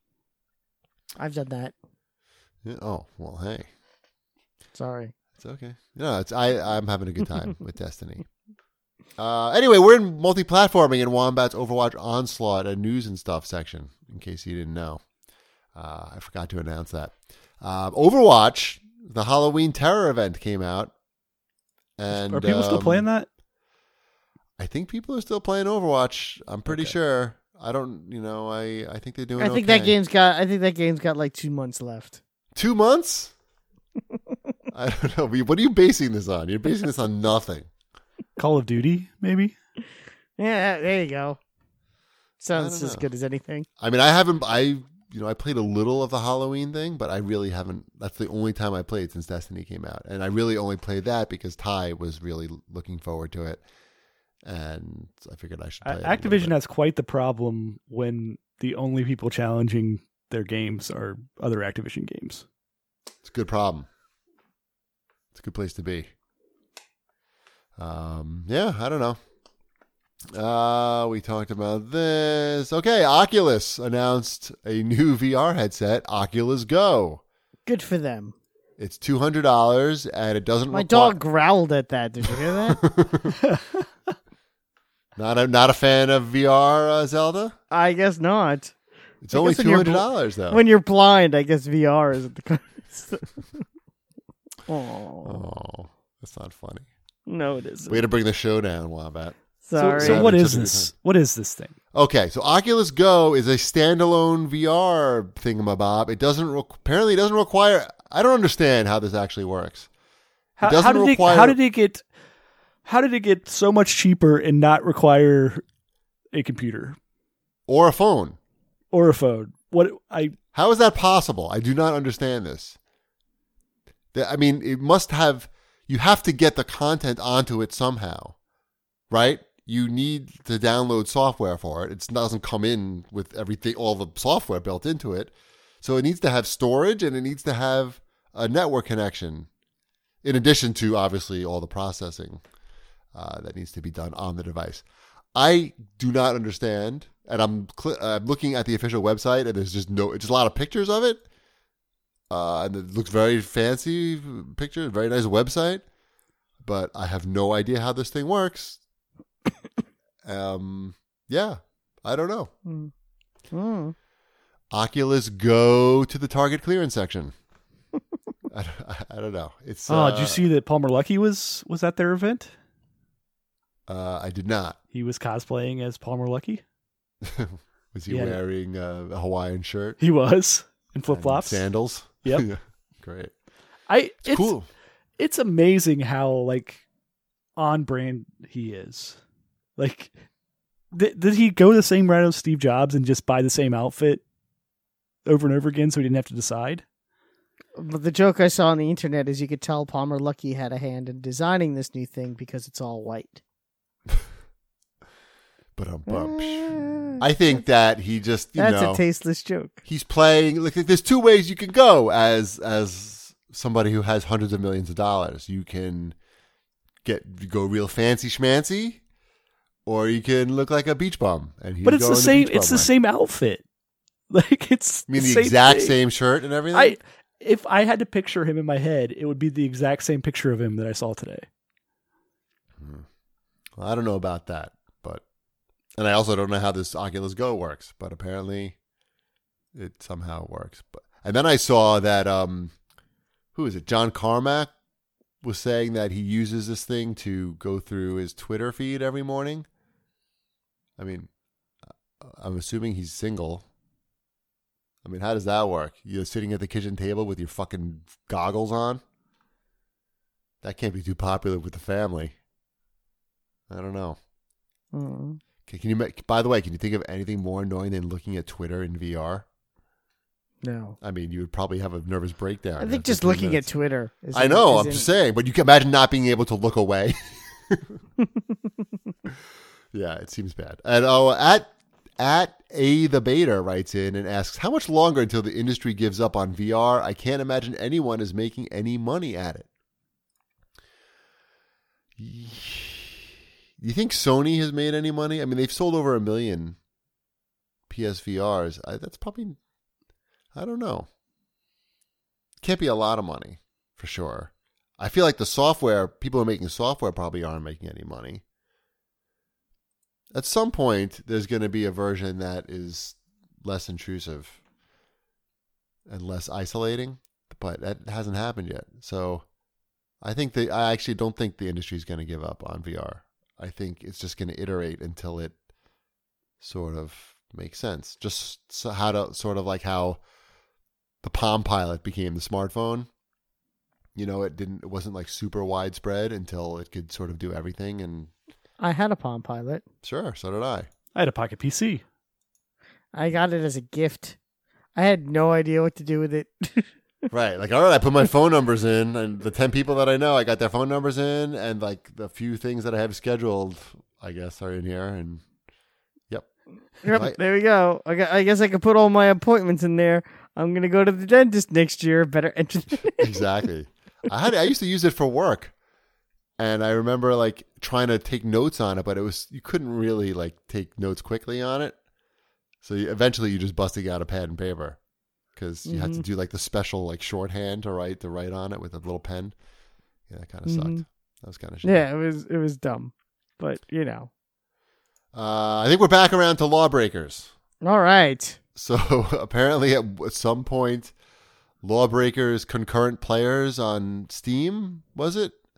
I've done that. Yeah, oh well, hey, Sorry. it's okay. No, it's I. I'm having a good time with Destiny. Uh, anyway, we're in multi-platforming in Wombat's Overwatch Onslaught, a news and stuff section. In case you didn't know, uh, I forgot to announce that. Uh, Overwatch, the Halloween Terror event came out, and Are people still um, playing that? I think people are still playing Overwatch. I'm pretty Okay. sure. I don't, you know, I, I think they're doing. I think okay. that game's got. I think that game's got like two months left. Two months? I don't know. What are you basing this on? You're basing this on nothing. Call of Duty, maybe. Yeah, there you go. I Sounds don't as know. good as anything. I mean, I haven't. I you know, I played a little of the Halloween thing, but I really haven't. That's the only time I played since Destiny came out, and I really only played that because Ty was really looking forward to it, and I figured I should play. A- it a little Activision bit. has quite the problem when the only people challenging their games are other Activision games. It's a good problem. It's a good place to be. Um, yeah, I don't know. Uh, we talked about this. Okay, Oculus announced a new V R headset, Oculus Go. Good for them. It's two hundred dollars, and it doesn't My require- dog growled at that. Did you hear that? not a not a fan of V R, uh, Zelda? I guess not. It's I only guess when two you're hundred bl- dollars though. When you're blind, I guess V R isn't the. Oh, Oh, that's not funny. No, it isn't. Way to bring the show down, Wombat. Sorry. So, so Yeah, what it's is a- this? What is this thing? Okay, so Oculus Go is a standalone V R thingamabob. It doesn't re- apparently it doesn't require. I don't understand how this actually works. How, doesn't how did require- it? How did it get? How did it get so much cheaper and not require a computer Or a phone. or a phone? What I How is that possible? I do not understand this. The- I mean, it must have. You have to get the content onto it somehow, right? You need to download software for it. It doesn't come in with everything, all the software built into it. So it needs to have storage and it needs to have a network connection, in addition to obviously all the processing uh, that needs to be done on the device. I do not understand, and I'm cl- I'm looking at the official website, and there's just no, it's just a lot of pictures of it, uh, and it looks very fancy picture, very nice website, but I have no idea how this thing works. um, yeah, I don't know. Mm. Mm. Oculus Go to the Target clearance section. I, don't- I don't know. It's oh, uh, did you see that Palmer Luckey was was at their event? Uh, I did not. He was cosplaying as Palmer Luckey. Was he Yeah. wearing uh, a Hawaiian shirt? He was in and flip flops. sandals? Yep. Yeah. Great. I it's Cool. it's amazing how like on brand he is. Like, did, did he go the same route as Steve Jobs and just buy the same outfit over and over again so he didn't have to decide? But the joke I saw on the internet is you could tell Palmer Luckey had a hand in designing this new thing because it's all white. But um, bum. Uh, I think that he just, you That's know, a tasteless joke. he's playing. Like, there's two ways you can go as as somebody who has hundreds of millions of dollars. You can get go real fancy schmancy, or you can look like a beach bum. And he's But it's the going same. beach It's bum the way. same outfit. Like it's. You mean the same exact thing. same shirt and everything? I if I had to picture him in my head, it would be the exact same picture of him that I saw today. Well, I don't know about that, but and I also don't know how this Oculus Go works, but apparently it somehow works. But and then I saw that um, who is it? John Carmack was saying that he uses this thing to go through his Twitter feed every morning. I mean, I'm assuming he's single. I mean, how does that work? You're sitting at the kitchen table with your fucking goggles on? That can't be too popular with the family. I don't know. Mm. Can, can you? ma- By the way, can you think of anything more annoying than looking at Twitter in V R? No. I mean, you would probably have a nervous breakdown. I after think just three looking minutes. at Twitter. Is I in- know. is I'm in- just saying, but you can imagine not being able to look away. Yeah, it seems bad. And oh, at at a the beta writes in and asks, how much longer until the industry gives up on V R? I can't imagine anyone is making any money at it. You think Sony has made any money? I mean, they've sold over a million P S V Rs. I, that's probably, I don't know. Can't be a lot of money, for sure. I feel like the software, people who are making software probably aren't making any money. At some point, there's going to be a version that is less intrusive and less isolating, but that hasn't happened yet. So I think the, I actually don't think the industry is going to give up on V R. I think it's just going to iterate until it sort of makes sense. Just so how to sort of like how the Palm Pilot became the smartphone. You know, it didn't. It wasn't like super widespread until it could sort of do everything. And I had a Palm Pilot. sure, so did I. I had a Pocket P C. I got it as a gift. I had no idea what to do with it. Right, like all right, I put my phone numbers in, and the ten people that I know, I got their phone numbers in, and like the few things that I have scheduled, I guess, are in here. And yep, Yep, Right. there we go. I, gu- I guess I could put all my appointments in there. I'm gonna go to the dentist next year. Better enter. exactly. I had I used to use it for work, and I remember like trying to take notes on it, but it was you couldn't really like take notes quickly on it. So you, eventually, you just busting out a pad and paper because you had to Mhm. do like the special like shorthand to write to write on it with a little pen. Yeah, that kind of sucked. Mhm. That was kind of shitty. Yeah, it was it was dumb, but you know. Uh, I think we're back around to Lawbreakers. All right. So apparently, at at some point, Lawbreakers concurrent players on Steam was it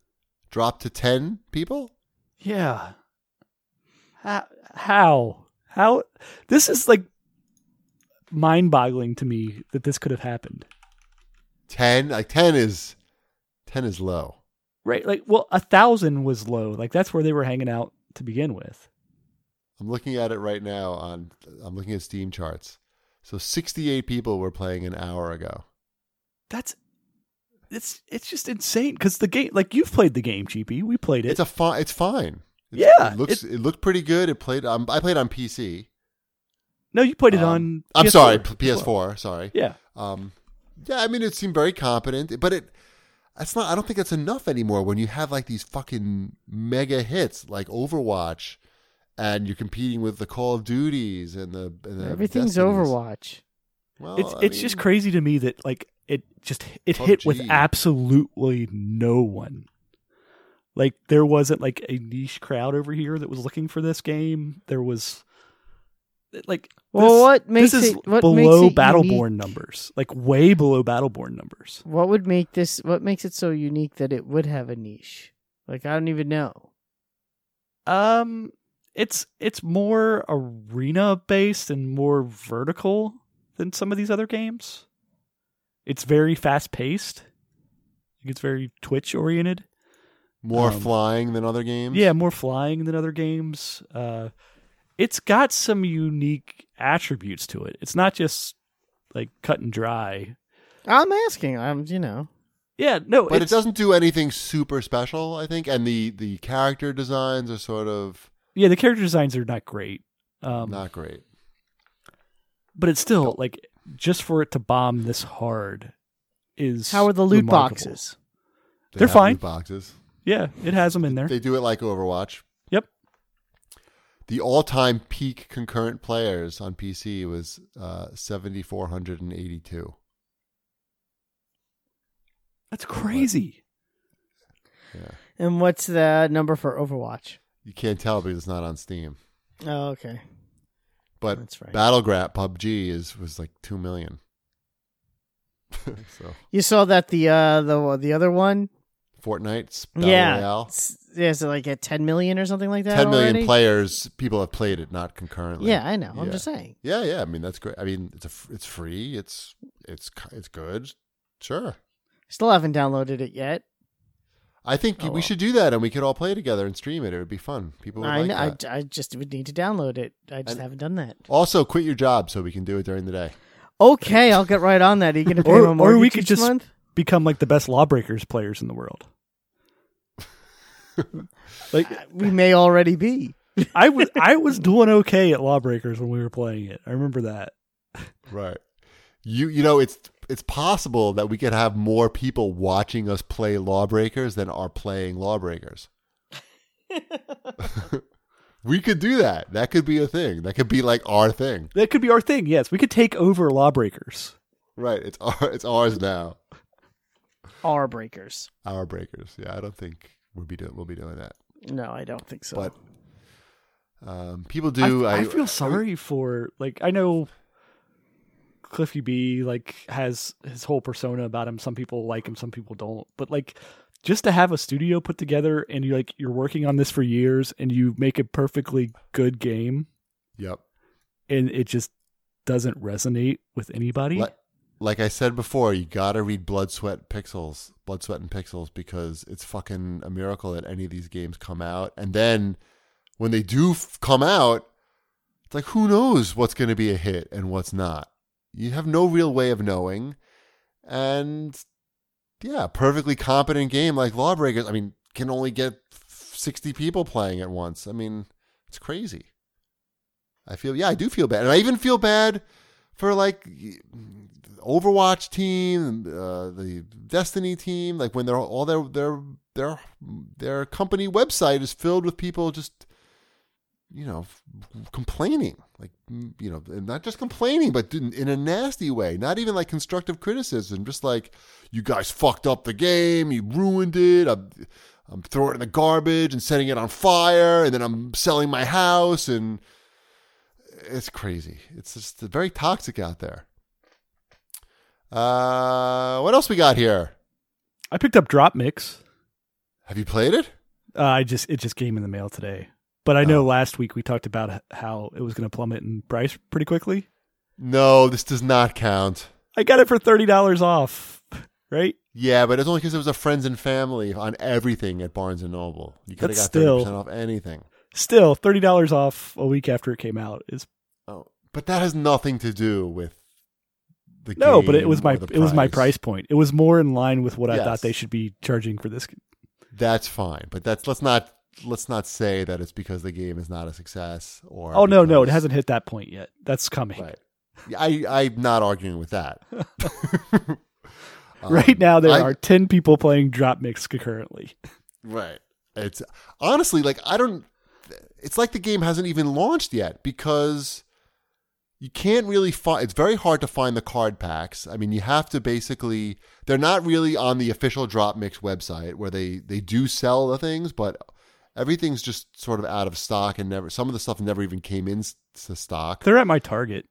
Drop to ten people? Yeah. How? How? How? This is like mind-boggling to me that this could have happened. ten? Like ten is ten is low. Right. Like, well, a thousand was low. Like, that's where they were hanging out to begin with. I'm looking at it right now on I'm looking at Steam charts. So sixty-eight people were playing an hour ago. That's it's it's just insane because the game, like you've played the game, G P. We played it. It's a fine. It's fine. It's, yeah, it looks it, it looked pretty good. It played. Um, I played on P C. No, you played it um, on. I'm P S four sorry, P S four. Sorry. Yeah. Um, yeah. I mean, it seemed very competent, but it. That's not. I don't think that's enough anymore. When you have like these fucking mega hits like Overwatch, and you're competing with the Call of Duties and the, and the Everything's Destinies. Overwatch. Well, It's I it's mean, just crazy to me that like it just it P U B G. hit with absolutely no one. Like there wasn't like a niche crowd over here that was looking for this game. There was like Well, this, what makes this is it what below makes it Battleborn unique? numbers, like way below Battleborn numbers. What would make this? What makes it so unique that it would have a niche? Like I don't even know. Um, it's it's more arena based and more vertical than some of these other games. It's very fast paced. It's very Twitch oriented. more um, flying than other games. Yeah, more flying than other games. Uh, it's got some unique attributes to it. It's not just like cut and dry. I'm asking. I'm you know. Yeah, no, But it it's, doesn't do anything super special, I think. And the, the character designs are sort of yeah, the character designs are not great. Um, not great. but it's still like just for it to bomb this hard is How are the loot remarkable. boxes? They They're have fine. loot boxes. Yeah, it has them in there. They do it like Overwatch. Yep. The all-time peak concurrent players on P C was uh, seven thousand four hundred eighty-two. That's crazy. Yeah. And what's the number for Overwatch? You can't tell because it's not on Steam. Oh, okay. But That's right. Battleground P U B G is was like two million. So You saw that the uh the the other one? Fortnite's Battle yeah. Royale. It's- Yeah, is it like at ten million or something like that? ten million already? players, people have played it, not concurrently. Yeah, I know. I'm Yeah. just saying. Yeah, yeah. I mean, that's great. I mean, it's a, it's free. It's it's it's good. Sure. Still haven't downloaded it yet. I think Oh, we well. should do that, and we could all play together and stream it. It would be fun. People would I, like know, I, that. I just would need to download it. I just And- haven't done that. Also, quit your job so we can do it during the day. Okay, I'll get right on that. Are you going to pay Or- my or mortgage we could each just- month? Become like the best Lawbreakers players in the world. Like We may already be. I was, I was doing okay at Lawbreakers when we were playing it. I remember that. Right. You you know, it's it's possible that we could have more people watching us play Lawbreakers than are playing Lawbreakers. We could do that. That could be a thing. That could be like our thing. That could be our thing. Yes, we could take over Lawbreakers. Right. It's our, it's ours now. Our breakers. Our breakers. Yeah, I don't think we'll be doing we'll be doing that. No, I don't think so. But um, people do. I, I, I feel sorry for like I know Cliffy B like has his whole persona about him. Some people like him, some people don't. But like just to have a studio put together and you like you're working on this for years and you make a perfectly good game Yep. and it just doesn't resonate with anybody. Like, like I said before, you gotta read Blood, Sweat, Pixels, Blood, Sweat, and Pixels because it's fucking a miracle that any of these games come out. And then when they do f- come out, it's like who knows what's going to be a hit and what's not. You have no real way of knowing. And yeah, a perfectly competent game like Lawbreakers, I mean, can only get sixty people playing at once. I mean, it's crazy. I feel, yeah, I do feel bad. And I even feel bad for like Overwatch team, uh, the Destiny team, like when they're all their their their their company website is filled with people just, you know, complaining, like, you know, not just complaining, but in, in a nasty way, not even like constructive criticism, just like, you guys fucked up the game, you ruined it, I'm, I'm throwing it in the garbage and setting it on fire, and then I'm selling my house, and it's crazy. It's just very toxic out there. Uh, what else we got here? I picked up Drop Mix. Have you played it? Uh, I just it just came in the mail today. But I know oh. last week we talked about h- how it was going to plummet in price pretty quickly. No, this does not count. I got it for thirty dollars off, right? Yeah, but it's only because it was a friends and family on everything at Barnes and Noble. You could have got still, thirty percent off anything. Still, thirty dollars off a week after it came out is. Oh, but that has nothing to do with the game. No, but it was my it price. was my price point. It was more in line with what yes. I thought they should be charging for this. That's fine, but that's let's not let's not say that it's because the game is not a success or. Oh no, because, no, it hasn't hit that point yet. That's coming. Right. I I'm not arguing with that. um, right now, there I, are ten people playing Drop Mix concurrently. Right. It's honestly like I don't. It's like the game hasn't even launched yet because you can't really find. It's very hard to find the card packs. I mean, you have to basically. They're not really on the official Drop Mix website where they they do sell the things, but everything's just sort of out of stock and never. Some of the stuff never even came into stock. They're at my Target.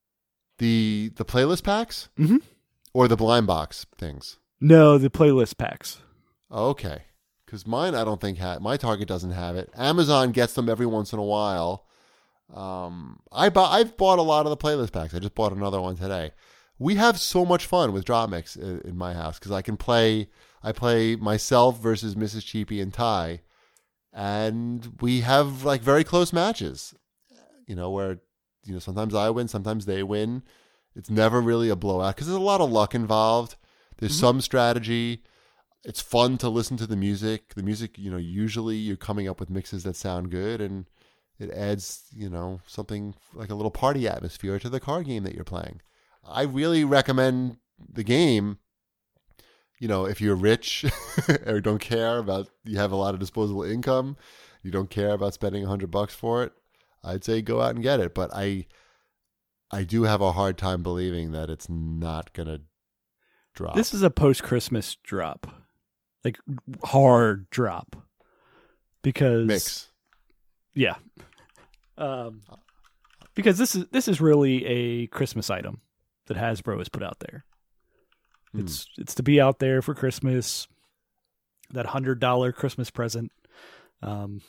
The the playlist packs, mm-hmm. or the blind box things. No, the playlist packs. Oh, okay. Because mine, I don't think ha- my Target doesn't have it. Amazon gets them every once in a while. Um, I bought, I've bought a lot of the playlist packs. I just bought another one today. We have so much fun with Drop Mix in, in my house because I can play. I play myself versus Missus Cheapy and Ty, and we have like very close matches. You know where you know sometimes I win, sometimes they win. It's never really a blowout because there's a lot of luck involved. There's mm-hmm. some strategy. It's fun to listen to the music. The music, you know, usually you're coming up with mixes that sound good, and it adds, you know, something like a little party atmosphere to the card game that you're playing. I really recommend the game. You know, if you're rich or don't care about, you have a lot of disposable income, you don't care about spending a hundred bucks for it, I'd say go out and get it. But I, I do have a hard time believing that it's not gonna drop. This is a post-Christmas drop. Like hard drop because mix, yeah, um, because this is this is really a Christmas item that Hasbro has put out there. Mm. It's it's to be out there for Christmas, that hundred dollar Christmas present, um,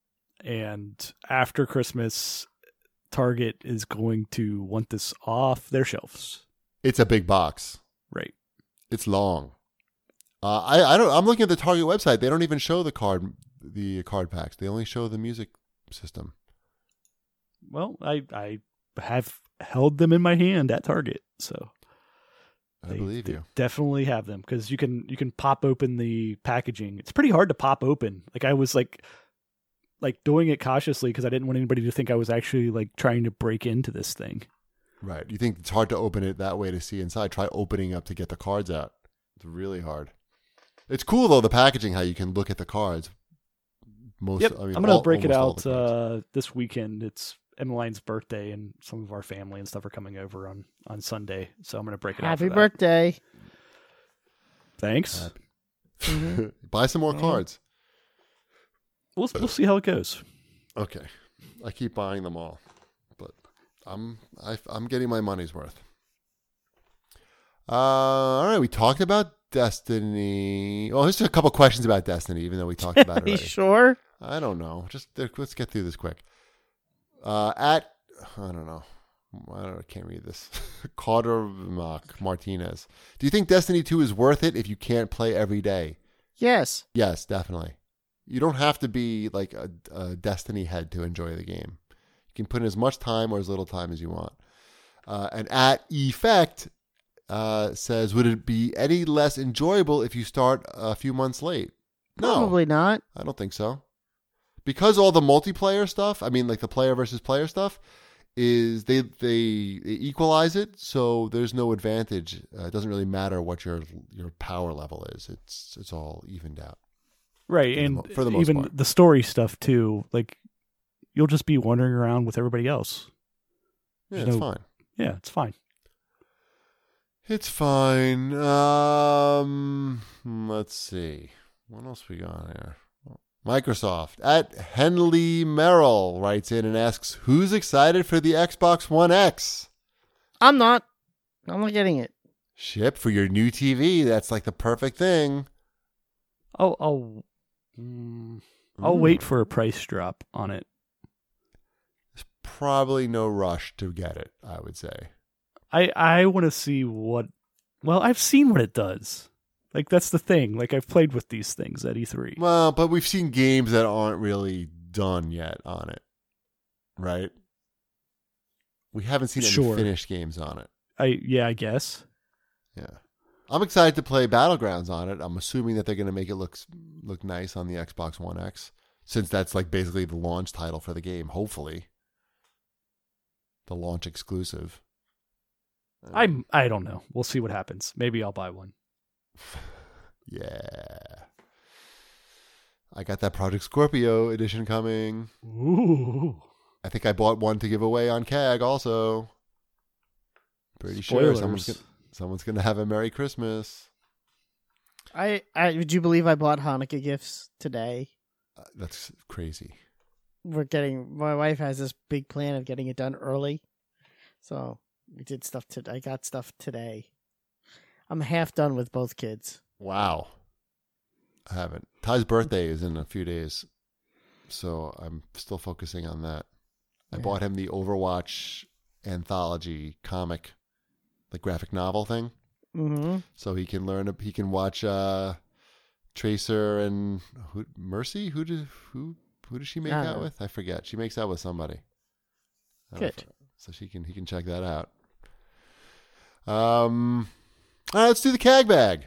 and after Christmas, Target is going to want this off their shelves. It's a big box, right? It's long. Uh, I I don't. I'm looking at the Target website. They don't even show the card the card packs. They only show the music system. Well, I I have held them in my hand at Target, so I believe you definitely have them because you can you can pop open the packaging. It's pretty hard to pop open. Like I was like like doing it cautiously because I didn't want anybody to think I was actually like trying to break into this thing. Right. You think it's hard to open it that way to see inside? Try opening up to get the cards out. It's really hard. It's cool though, the packaging, how you can look at the cards. Most, yep. I mean, I'm gonna all, break it out all uh, this weekend. It's Emmeline's birthday, and some of our family and stuff are coming over on, on Sunday, so I'm gonna break it Happy out. Happy birthday! Thanks. Happy. Mm-hmm. Buy some more cards. We'll we'll see how it goes. Okay, I keep buying them all, but I'm I, I'm getting my money's worth. Uh, all right, we talked about Destiny. Well, there's a couple questions about Destiny, even though we talked about it Are you already. sure? I don't know. Just let's get through this quick. Uh, at I don't know. I don't. I can't read this. Carter Martinez. Do you think Destiny two is worth it if you can't play every day? Yes. Yes, definitely. You don't have to be like a, a Destiny head to enjoy the game. You can put in as much time or as little time as you want. Uh, and at Effect uh, says, would it be any less enjoyable if you start a few months late? No, probably not. I don't think so. Because all the multiplayer stuff, I mean, like the player versus player stuff, is they they, they equalize it, so there's no advantage. Uh, it doesn't really matter what your your power level is. It's it's all evened out. Right, for and the, for the most even part. The story stuff too. Like you'll just be wandering around with everybody else. Yeah, There's it's no, fine. Yeah, it's fine. It's fine. Um, let's see. What else we got here? Microsoft. At Henley Merrill writes in and asks, who's excited for the Xbox One X? I'm not. I'm not getting it. Ship for your new T V. That's like the perfect thing. I'll I'll Mm, I'll wait for a price drop on it. There's probably no rush to get it, I would say. I, I want to see what... Well, I've seen what it does. Like, that's the thing. Like, I've played with these things at E three. Well, but we've seen games that aren't really done yet on it, right? We haven't seen any Sure. finished games on it. I Yeah, I guess. Yeah. I'm excited to play Battlegrounds on it. I'm assuming that they're going to make it look look nice on the Xbox One X, since that's like basically the launch title for the game, hopefully. The launch exclusive. I'm, I don't know. We'll see what happens. Maybe I'll buy one. Yeah. I got that Project Scorpio edition coming. Ooh. I think I bought one to give away on C A G also. Pretty Spoilers. sure someone's gonna, someone's going to have a Merry Christmas. I, I would you believe I bought Hanukkah gifts today? Uh, that's crazy. We're getting my wife has this big plan of getting it done early, so we did stuff to. I got stuff today. I'm half done with both kids. Wow. I haven't. Ty's birthday is in a few days, so I'm still focusing on that. I Yeah. bought him the Overwatch anthology comic, the graphic novel thing, Mm-hmm. so he can learn. He can watch uh, Tracer and who, Mercy. Who did who who does she make I don't out know. with? I forget. She makes out with somebody. I don't know Good. if- So she can he can check that out. Um, all right, let's do the C A G bag.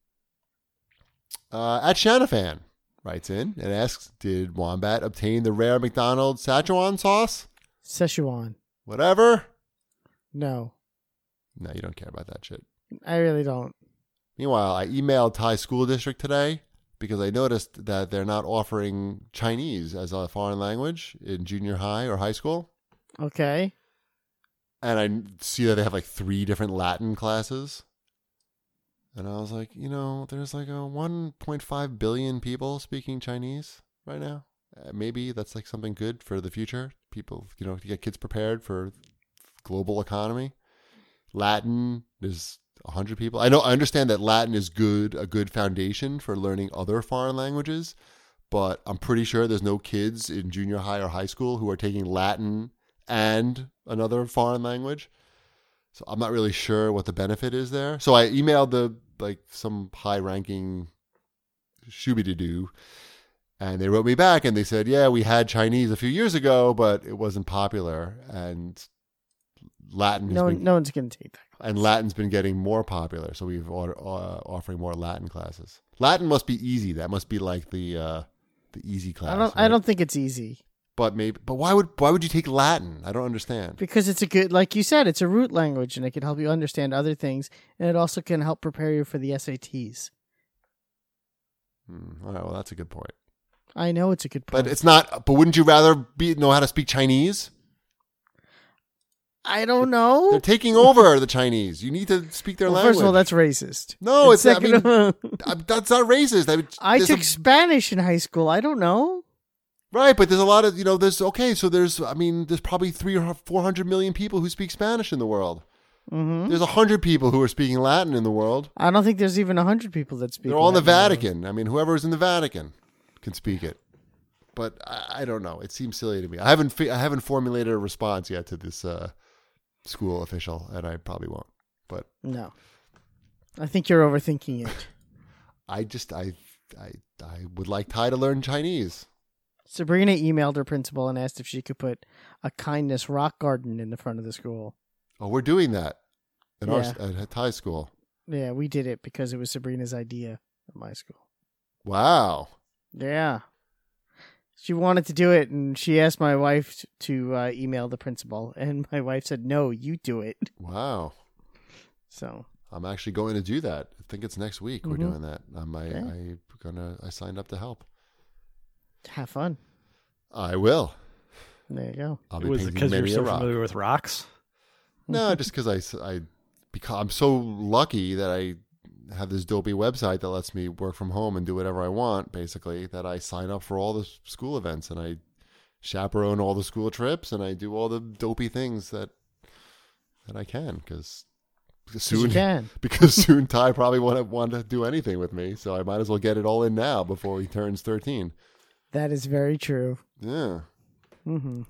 Uh, at Shanafan writes in and asks, did Wombat obtain the rare McDonald's Szechuan sauce? Szechuan. Whatever. No, No, you don't care about that shit. I really don't. Meanwhile, I emailed Thai school district today because I noticed that they're not offering Chinese as a foreign language in junior high or high school. Okay. And I see that they have like three different Latin classes. And I was like, you know, there's like a one point five billion people speaking Chinese right now. Uh, maybe that's like something good for the future. People, you know, to get kids prepared for global economy. Latin is one hundred people. I know, I understand that Latin is good, a good foundation for learning other foreign languages, but I'm pretty sure there's no kids in junior high or high school who are taking Latin and another foreign language. So I'm not really sure what the benefit is there. So I emailed the like some high-ranking shooby-doo, and they wrote me back and they said, yeah, we had Chinese a few years ago, but it wasn't popular, and Latin has No, been, one, no one's going to take that class. and Latin's been getting more popular. So we've order, uh, offering more Latin classes. Latin must be easy. That must be like the uh, the easy class. I don't. I right? don't think it's easy But maybe. But why would why would you take Latin? I don't understand. because it's a good, like you said, it's a root language and it can help you understand other things, and it also can help prepare you for the S A Ts. Hmm, all right. Well, that's a good point. I know it's a good point. But it's not. But wouldn't you rather be know how to speak Chinese? I don't know. They're taking over the Chinese. You need to speak their Well, language. first of all, that's racist. No, And it's not- I second mean- of all, Uh, that's not racist. I, mean, I there's took a- Spanish in high school. I don't know. right, but there's a lot of you know. There's okay. So there's. I mean, there's probably three or four hundred million people who speak Spanish in the world. hmm There's a hundred people who are speaking Latin in the world. I don't think there's even a hundred people that speak. They're all in the Latin. Vatican. I mean, whoever's in the Vatican can speak it. But I, I don't know. It seems silly to me. I haven't. Fi- I haven't formulated a response yet to this uh, school official, and I probably won't. But No, I think you're overthinking it. I just. I. I. I would like Ty to learn Chinese. Sabrina emailed her principal and asked if she could put a kindness rock garden in the front of the school. Oh, we're doing that in our Yeah. at Ty school. Yeah, we did it because it was Sabrina's idea at my school. Wow. Yeah. She wanted to do it, and she asked my wife to uh, email the principal, and my wife said, no, you do it. Wow. So, I'm actually going to do that. I think it's next week we're Mhm. doing that. Um, I, Okay. I gonna I signed up to help. have fun. I will. There you go. I'll be Was it painting because you're many so a rock. familiar with rocks? No, just because I, s- I because I'm so lucky that I have this dopey website that lets me work from home and do whatever I want, basically, that I sign up for all the school events and I chaperone all the school trips and I do all the dopey things that that I can because soon you can. because soon Ty probably won't want to do anything with me, so I might as well get it all in now before he turns thirteen. That is very true. Yeah. Mm-hmm.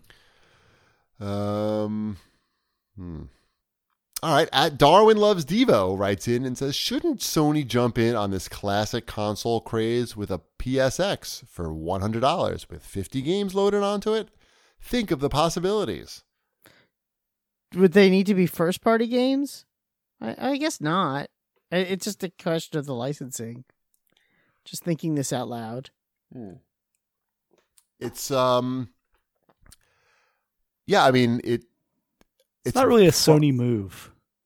Um. Hmm. All right. At Darwin Loves Devo writes in and says, shouldn't Sony jump in on this classic console craze with a P S X for one hundred dollars with fifty games loaded onto it? Think of the possibilities. Would they need to be first-party games? I, I guess not. It's just a question of the licensing. Just thinking this out loud. Hmm. It's um. Yeah, I mean it. It's, it's not really a Sony move.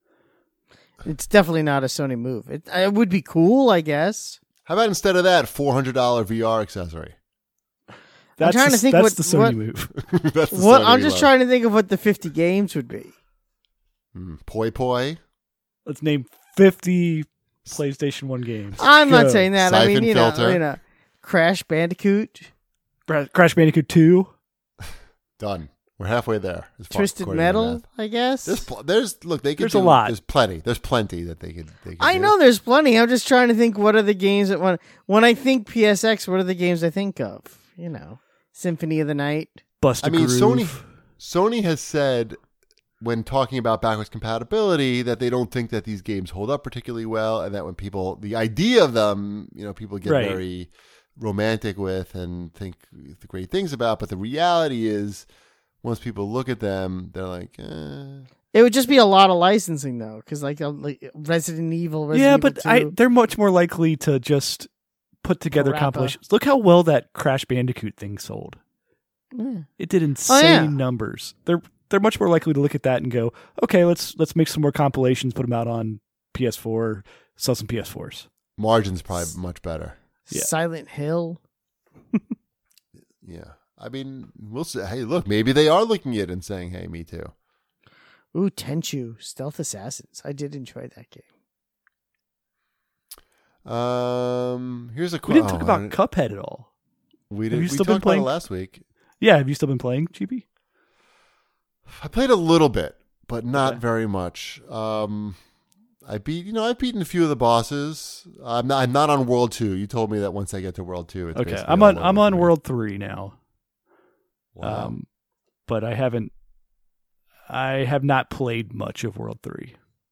It's definitely not a Sony move. It, it would be cool, I guess. How about instead of that, four hundred dollars V R accessory? That's I'm trying the, to think that's what the Sony what, move. That's the what Sony I'm just move. trying to think of what the fifty games would be. Mm, poi poi. Let's name fifty PlayStation One games. I'm Go. not saying that. I mean, Siphon you know, filter. you know, Crash Bandicoot, Crash Bandicoot two. Done. We're halfway there. as far- Twisted according to Metal, math. I guess. There's, pl- there's look. They could There's do, a lot. There's plenty. There's plenty that they could. They could I do. know there's plenty. I'm just trying to think what are the games that when when I think P S X, what are the games I think of? You know, Symphony of the Night. Bust a I mean, Groove. Sony. Sony has said when talking about backwards compatibility that they don't think that these games hold up particularly well, and that when people, the idea of them, you know, people get Right. very romantic with and think the great things about, but the reality is, once people look at them, they're like, eh. It would just be a lot of licensing though, because like, uh, like Resident Evil, Resident yeah, Evil but two. I, they're much more likely to just put together Parappa. compilations. Look how well that Crash Bandicoot thing sold. Yeah. It did insane Oh, yeah. numbers. They're they're much more likely to look at that and go, okay, let's let's make some more compilations, put them out on P S four, sell some P S fours. Margin's probably much better. Yeah. Silent Hill. Yeah. I mean, we'll see. Hey, look, maybe they are looking at it and saying, hey, me too. Ooh, Tenchu, Stealth Assassins. I did enjoy that game. Um, here's a We question. didn't talk about Cuphead at all. We Have did. you We still been talked about playing? it last week. Yeah, have you still been playing, G B? I played a little bit, but not Okay. very much. Um, I beat, you know, I've beaten a few of the bosses. I'm not, I'm not on World Two. You told me that once I get to World Two, it's Okay, basically I'm all on over I'm for on me. World three now. Wow. Um, but I haven't. I have not played much of World three.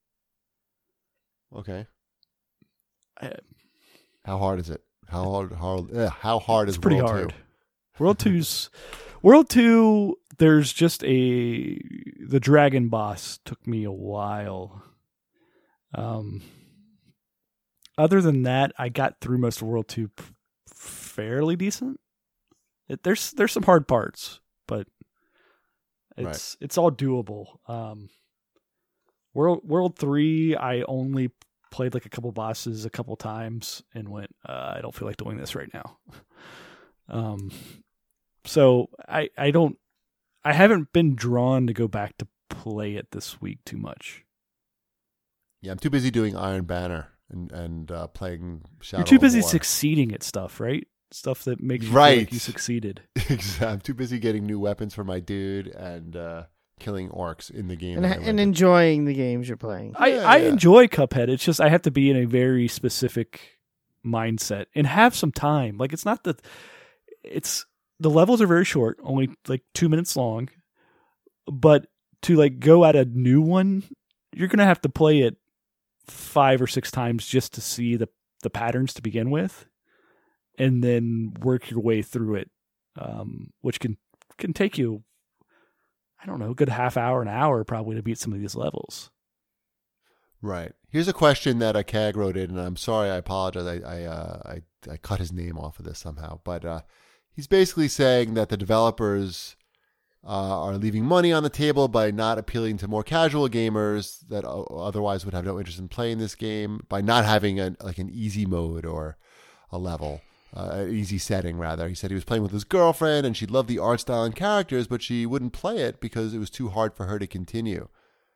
Okay. I, How hard is it? How hard? hard uh, how hard it's is pretty World hard. Two? World two's World two. There's just a the dragon boss took me a while. Um. Other than that, I got through most of World two p- fairly decent. It, there's there's some hard parts, but it's it's all doable. Um, World World three, I only played like a couple bosses a couple times and went, uh, I don't feel like doing this right now. Um, so I I don't I haven't been drawn to go back to play it this week too much. Yeah, I'm too busy doing Iron Banner and and uh, playing Shadow. You're too of busy War. succeeding at stuff, right? Stuff that makes you feel Right. like you succeeded. Exactly. I'm too busy getting new weapons for my dude and uh, killing orcs in the game. And, that I and rented. enjoying the games you're playing. I, Yeah, I yeah. enjoy Cuphead. It's just I have to be in a very specific mindset and have some time. Like it's not that it's the levels are very short, only like two minutes long. But to like go at a new one, you're gonna have to play it five or six times just to see the the patterns to begin with, and then work your way through it, um, which can can take you, I don't know, a good half hour, an hour probably to beat some of these levels. Right. Here's a question that a C A G wrote in, and I'm sorry, I apologize. I I, uh, I, I cut his name off of this somehow, but uh, he's basically saying that the developers uh, are leaving money on the table by not appealing to more casual gamers that o- otherwise would have no interest in playing this game, by not having an like an easy mode or a level, uh, an easy setting rather. He said he was playing with his girlfriend, and she loved the art style and characters, but she wouldn't play it because it was too hard for her to continue.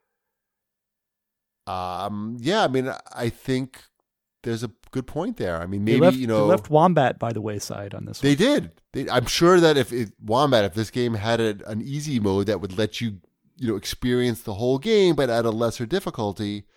Um. Yeah. I mean, I think there's a good point there. I mean, maybe they left, you they know left Wombat by the wayside on this they one. did. They, I'm sure that if it, Wombat, if this game had a, an easy mode that would let you, you know, experience the whole game, but at a lesser difficulty,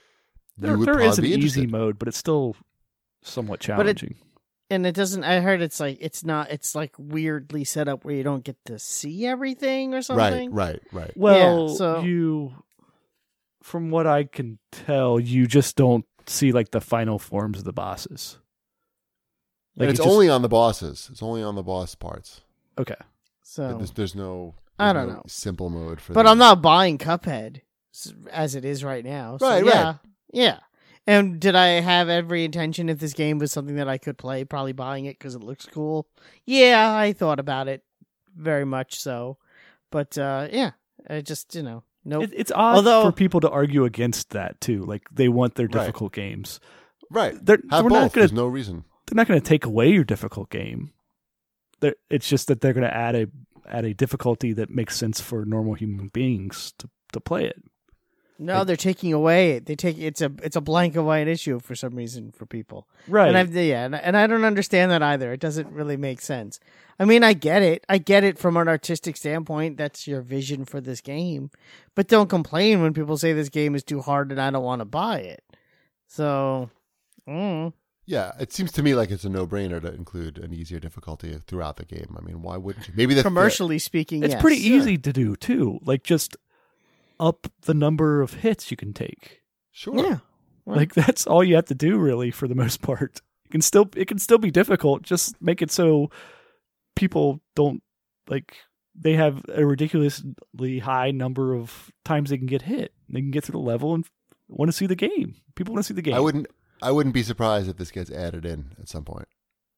There, would there probably is an be easy interested. mode, but it's still somewhat But it- challenging. And it doesn't. I heard it's like it's not. It's like weirdly set up where you don't get to see everything or Right, something. right, right. Well, Yeah, so- you, from what I can tell, you just don't see like the final forms of the bosses. And it's it just- only on the bosses. It's only on the boss parts. okay. So, There's, there's no. I there's don't no know. Simple mode for. but the- I'm not buying Cuphead s- as it is right now. So, Right, yeah, right. yeah. And did I have every intention if this game was something that I could play, probably buying it because it looks cool? Yeah, I thought about it very much so. But uh, yeah, I just, you know, nope. It, it's odd Although- for people to argue against that too. Like they want their Right. difficult games. Right. They're, Have we're both. not gonna There's no reason. they're not going to take away your difficult game. They're, it's just that they're going to add a add a difficulty that makes sense for normal human beings to, to play it. No, they're taking away. They take it's a it's a blank and white issue for some reason for people. Right. And I've yeah, and, and I don't understand that either. It doesn't really make sense. I mean, I get it. I get it from an artistic standpoint. That's your vision for this game. But don't complain when people say this game is too hard and I don't want to buy it. So, mm. Yeah, it seems to me like it's a no-brainer to include an easier difficulty throughout the game. I mean, why wouldn't you? Maybe the commercially speaking, it's yes. pretty easy to do too. Like just up the number of hits you can take. Sure. Yeah. Well, Like that's all you have to do really for the most part. You can still it can still be difficult. Just make it so people don't like they have a ridiculously high number of times they can get hit. They can get through the level and want to see the game. People want to see the game. I wouldn't. I wouldn't be surprised if this gets added in at some point.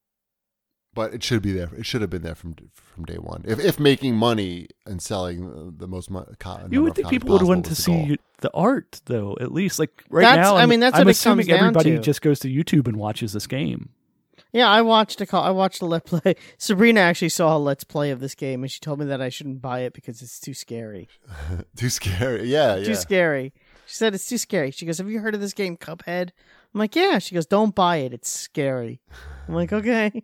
But it should be there. It should have been there from from day one. If if making money and selling the most money, You would think people would want to see the art, though. At least, like right That's- now, I I'm, mean, that's I'm what it assuming comes down everybody to. just goes to YouTube and watches this game. yeah, I watched a call. I watched a let's play. Sabrina actually saw a let's play of this game, and she told me that I shouldn't buy it because it's too scary. Too scary. Yeah, yeah. Too scary. She said it's too scary. She goes, "Have you heard of this game, Cuphead?" I'm like, "Yeah." She goes, "Don't buy it. It's scary." I'm like, "Okay."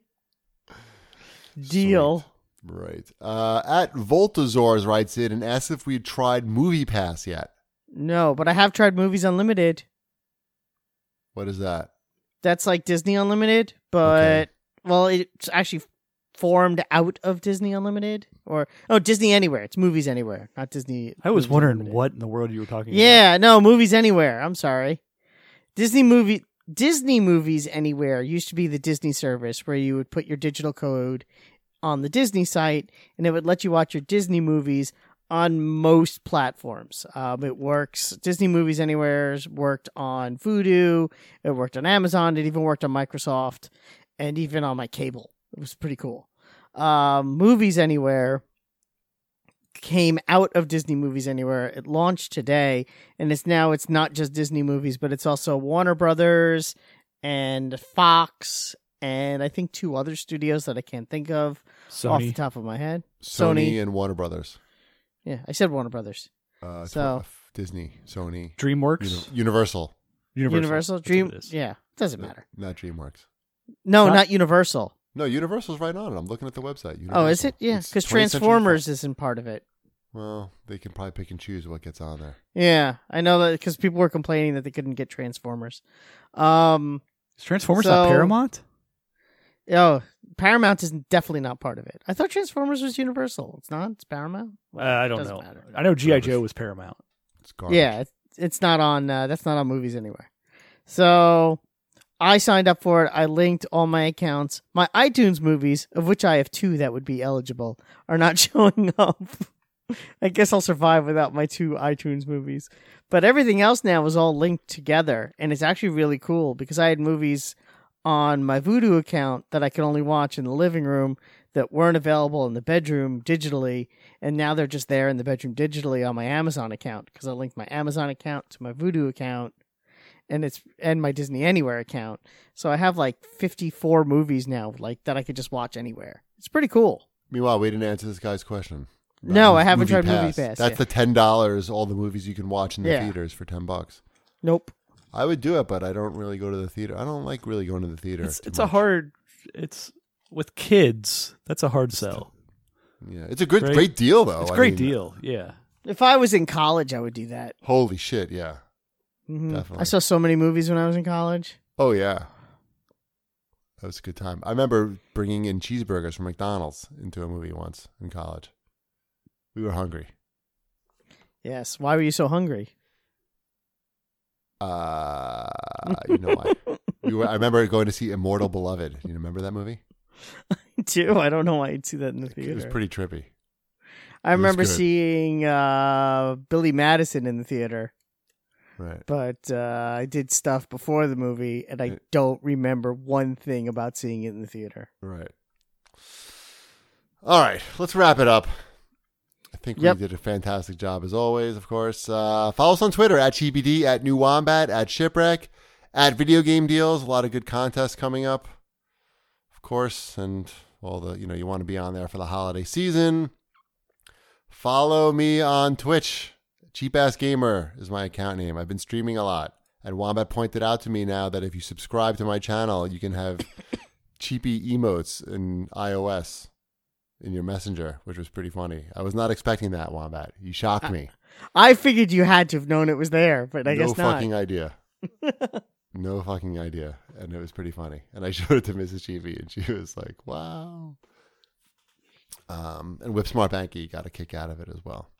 Deal. Sweet. Right. Uh, at Voltazors writes in and asks if we'd tried Movie Pass yet. No, but I have tried Movies Unlimited. What is that? That's like Disney Unlimited, but Okay. well, it's actually formed out of Disney Unlimited, or oh, Disney Anywhere. It's Movies Anywhere, not Disney. I was Movies wondering Unlimited. what in the world you were talking Yeah, no, Movies Anywhere. I'm sorry. Disney movie Disney Movies Anywhere used to be the Disney service where you would put your digital code on the Disney site and it would let you watch your Disney movies on most platforms. Um, it works. Disney Movies Anywhere worked on Vudu. It worked on Amazon. It even worked on Microsoft and even on my cable. It was pretty cool. Um, Movies Anywhere came out of Disney Movies Anywhere. It launched today, and it's now it's not just Disney movies, but it's also Warner Brothers and Fox, and I think two other studios that I can't think of about. off the Sony. top of my head. Sony, Sony. and Warner Brothers. Yeah, I said Warner Brothers. Uh, So- tw- Disney, Sony, DreamWorks. Uni- Universal, Universal. Universal, That's Dream. what it is. Yeah, doesn't matter. not DreamWorks. No, Not- not, Universal. No, Universal's right on it. I'm looking at the website. Oh, is Universal. it? Yeah, It's because twentieth Century Transformers Fox. isn't part of it. Well, they can probably pick and choose what gets on there. Yeah, I know that because people were complaining that they couldn't get Transformers. Um, Is Transformers So- not Paramount? oh, Paramount is definitely not part of it. I thought Transformers was Universal. It's not. It's Paramount. Uh, I don't doesn't know. matter. I know G I. Garbage. Joe was Paramount. It's garbage. Yeah, it's, it's not on. Uh, that's not on Movies Anywhere. So I signed up for it. I linked all my accounts. My iTunes movies, of which I have two that would be eligible, are not showing up. I guess I'll survive without my two iTunes movies. But everything else now is all linked together, and it's actually really cool because I had movies on my Vudu account that I could only watch in the living room that weren't available in the bedroom digitally, and now they're just there in the bedroom digitally on my Amazon account because I linked my Amazon account to my Vudu account and it's and my Disney Anywhere account. So I have like fifty-four movies now like that I could just watch anywhere. It's pretty cool. Meanwhile, we didn't answer this guy's question. about No, Mov- I haven't tried Movie Pass That's yet. the ten dollars. All the movies you can watch in the Yeah. theaters for ten bucks. Nope. I would do it, but I don't really go to the theater. I don't like really going to the theater. It's, too it's a much. hard. It's with kids. That's a hard sell. Yeah, it's a good, Right? great deal though. It's a I great mean, deal. Yeah. If I was in college, I would do that. Holy shit! Yeah, Mm-hmm. Definitely. I saw so many movies when I was in college. Oh, yeah. That was a good time. I remember bringing in cheeseburgers from McDonald's into a movie once in college. We were hungry. Yes. Why were you so hungry? Uh, you know why? We were, I remember going to see Immortal Beloved. You remember that movie? I do. I don't know why you'd see that in the theater. It was pretty trippy. I remember good. seeing uh, Billy Madison in the theater. Right. But uh, I did stuff before the movie, and I don't remember one thing about seeing it in the theater. Right. All right. Let's wrap it up. I think Yep. we did a fantastic job as always, of course. Uh, follow us on Twitter at T B D, at New Wombat, at Shipwreck, at Video Game Deals. A lot of good contests coming up, of course. And all the, you know, you want to be on there for the holiday season. Follow me on Twitch. Cheap Ass Gamer is my account name. I've been streaming a lot. And Wombat pointed out to me now that if you subscribe to my channel, you can have cheapy emotes in iOS in your messenger, which was pretty funny. I was not expecting that, Wombat. You shocked me. I figured you had to have known it was there, but I no guess not. fucking idea. No fucking idea. And it was pretty funny. And I showed it to Missus Cheevy, and she was like, wow. Um, and Whip Smart Banky got a kick out of it as well.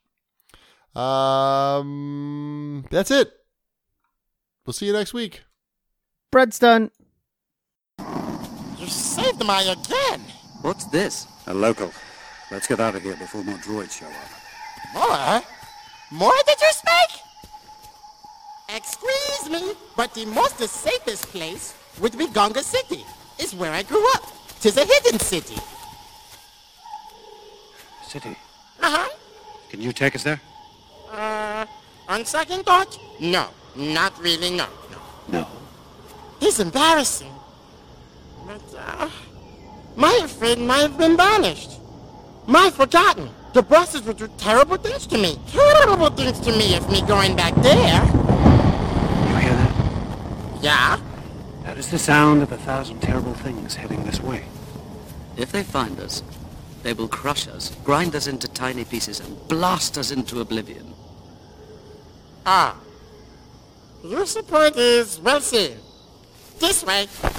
Um, that's it. We'll see you next week. Bread's done. You saved my again. What's this? A local. Let's get out of here before more droids show up. More? More did you speak? Excuse me, but the most the safest place would be Gonga City. It's where I grew up. Tis a hidden city. City. Uh-huh. Can you take us there? Uh, on second thought, no. Not really, no. No. No. It's embarrassing. But, uh, my friend might have been banished. My forgotten. The bosses would do terrible things to me. Terrible things to me if me going back there. You hear that? Yeah? That is the sound of a thousand terrible things heading this way. If they find us, they will crush us, grind us into tiny pieces, and blast us into oblivion. Ah. Your support is well seen. This way.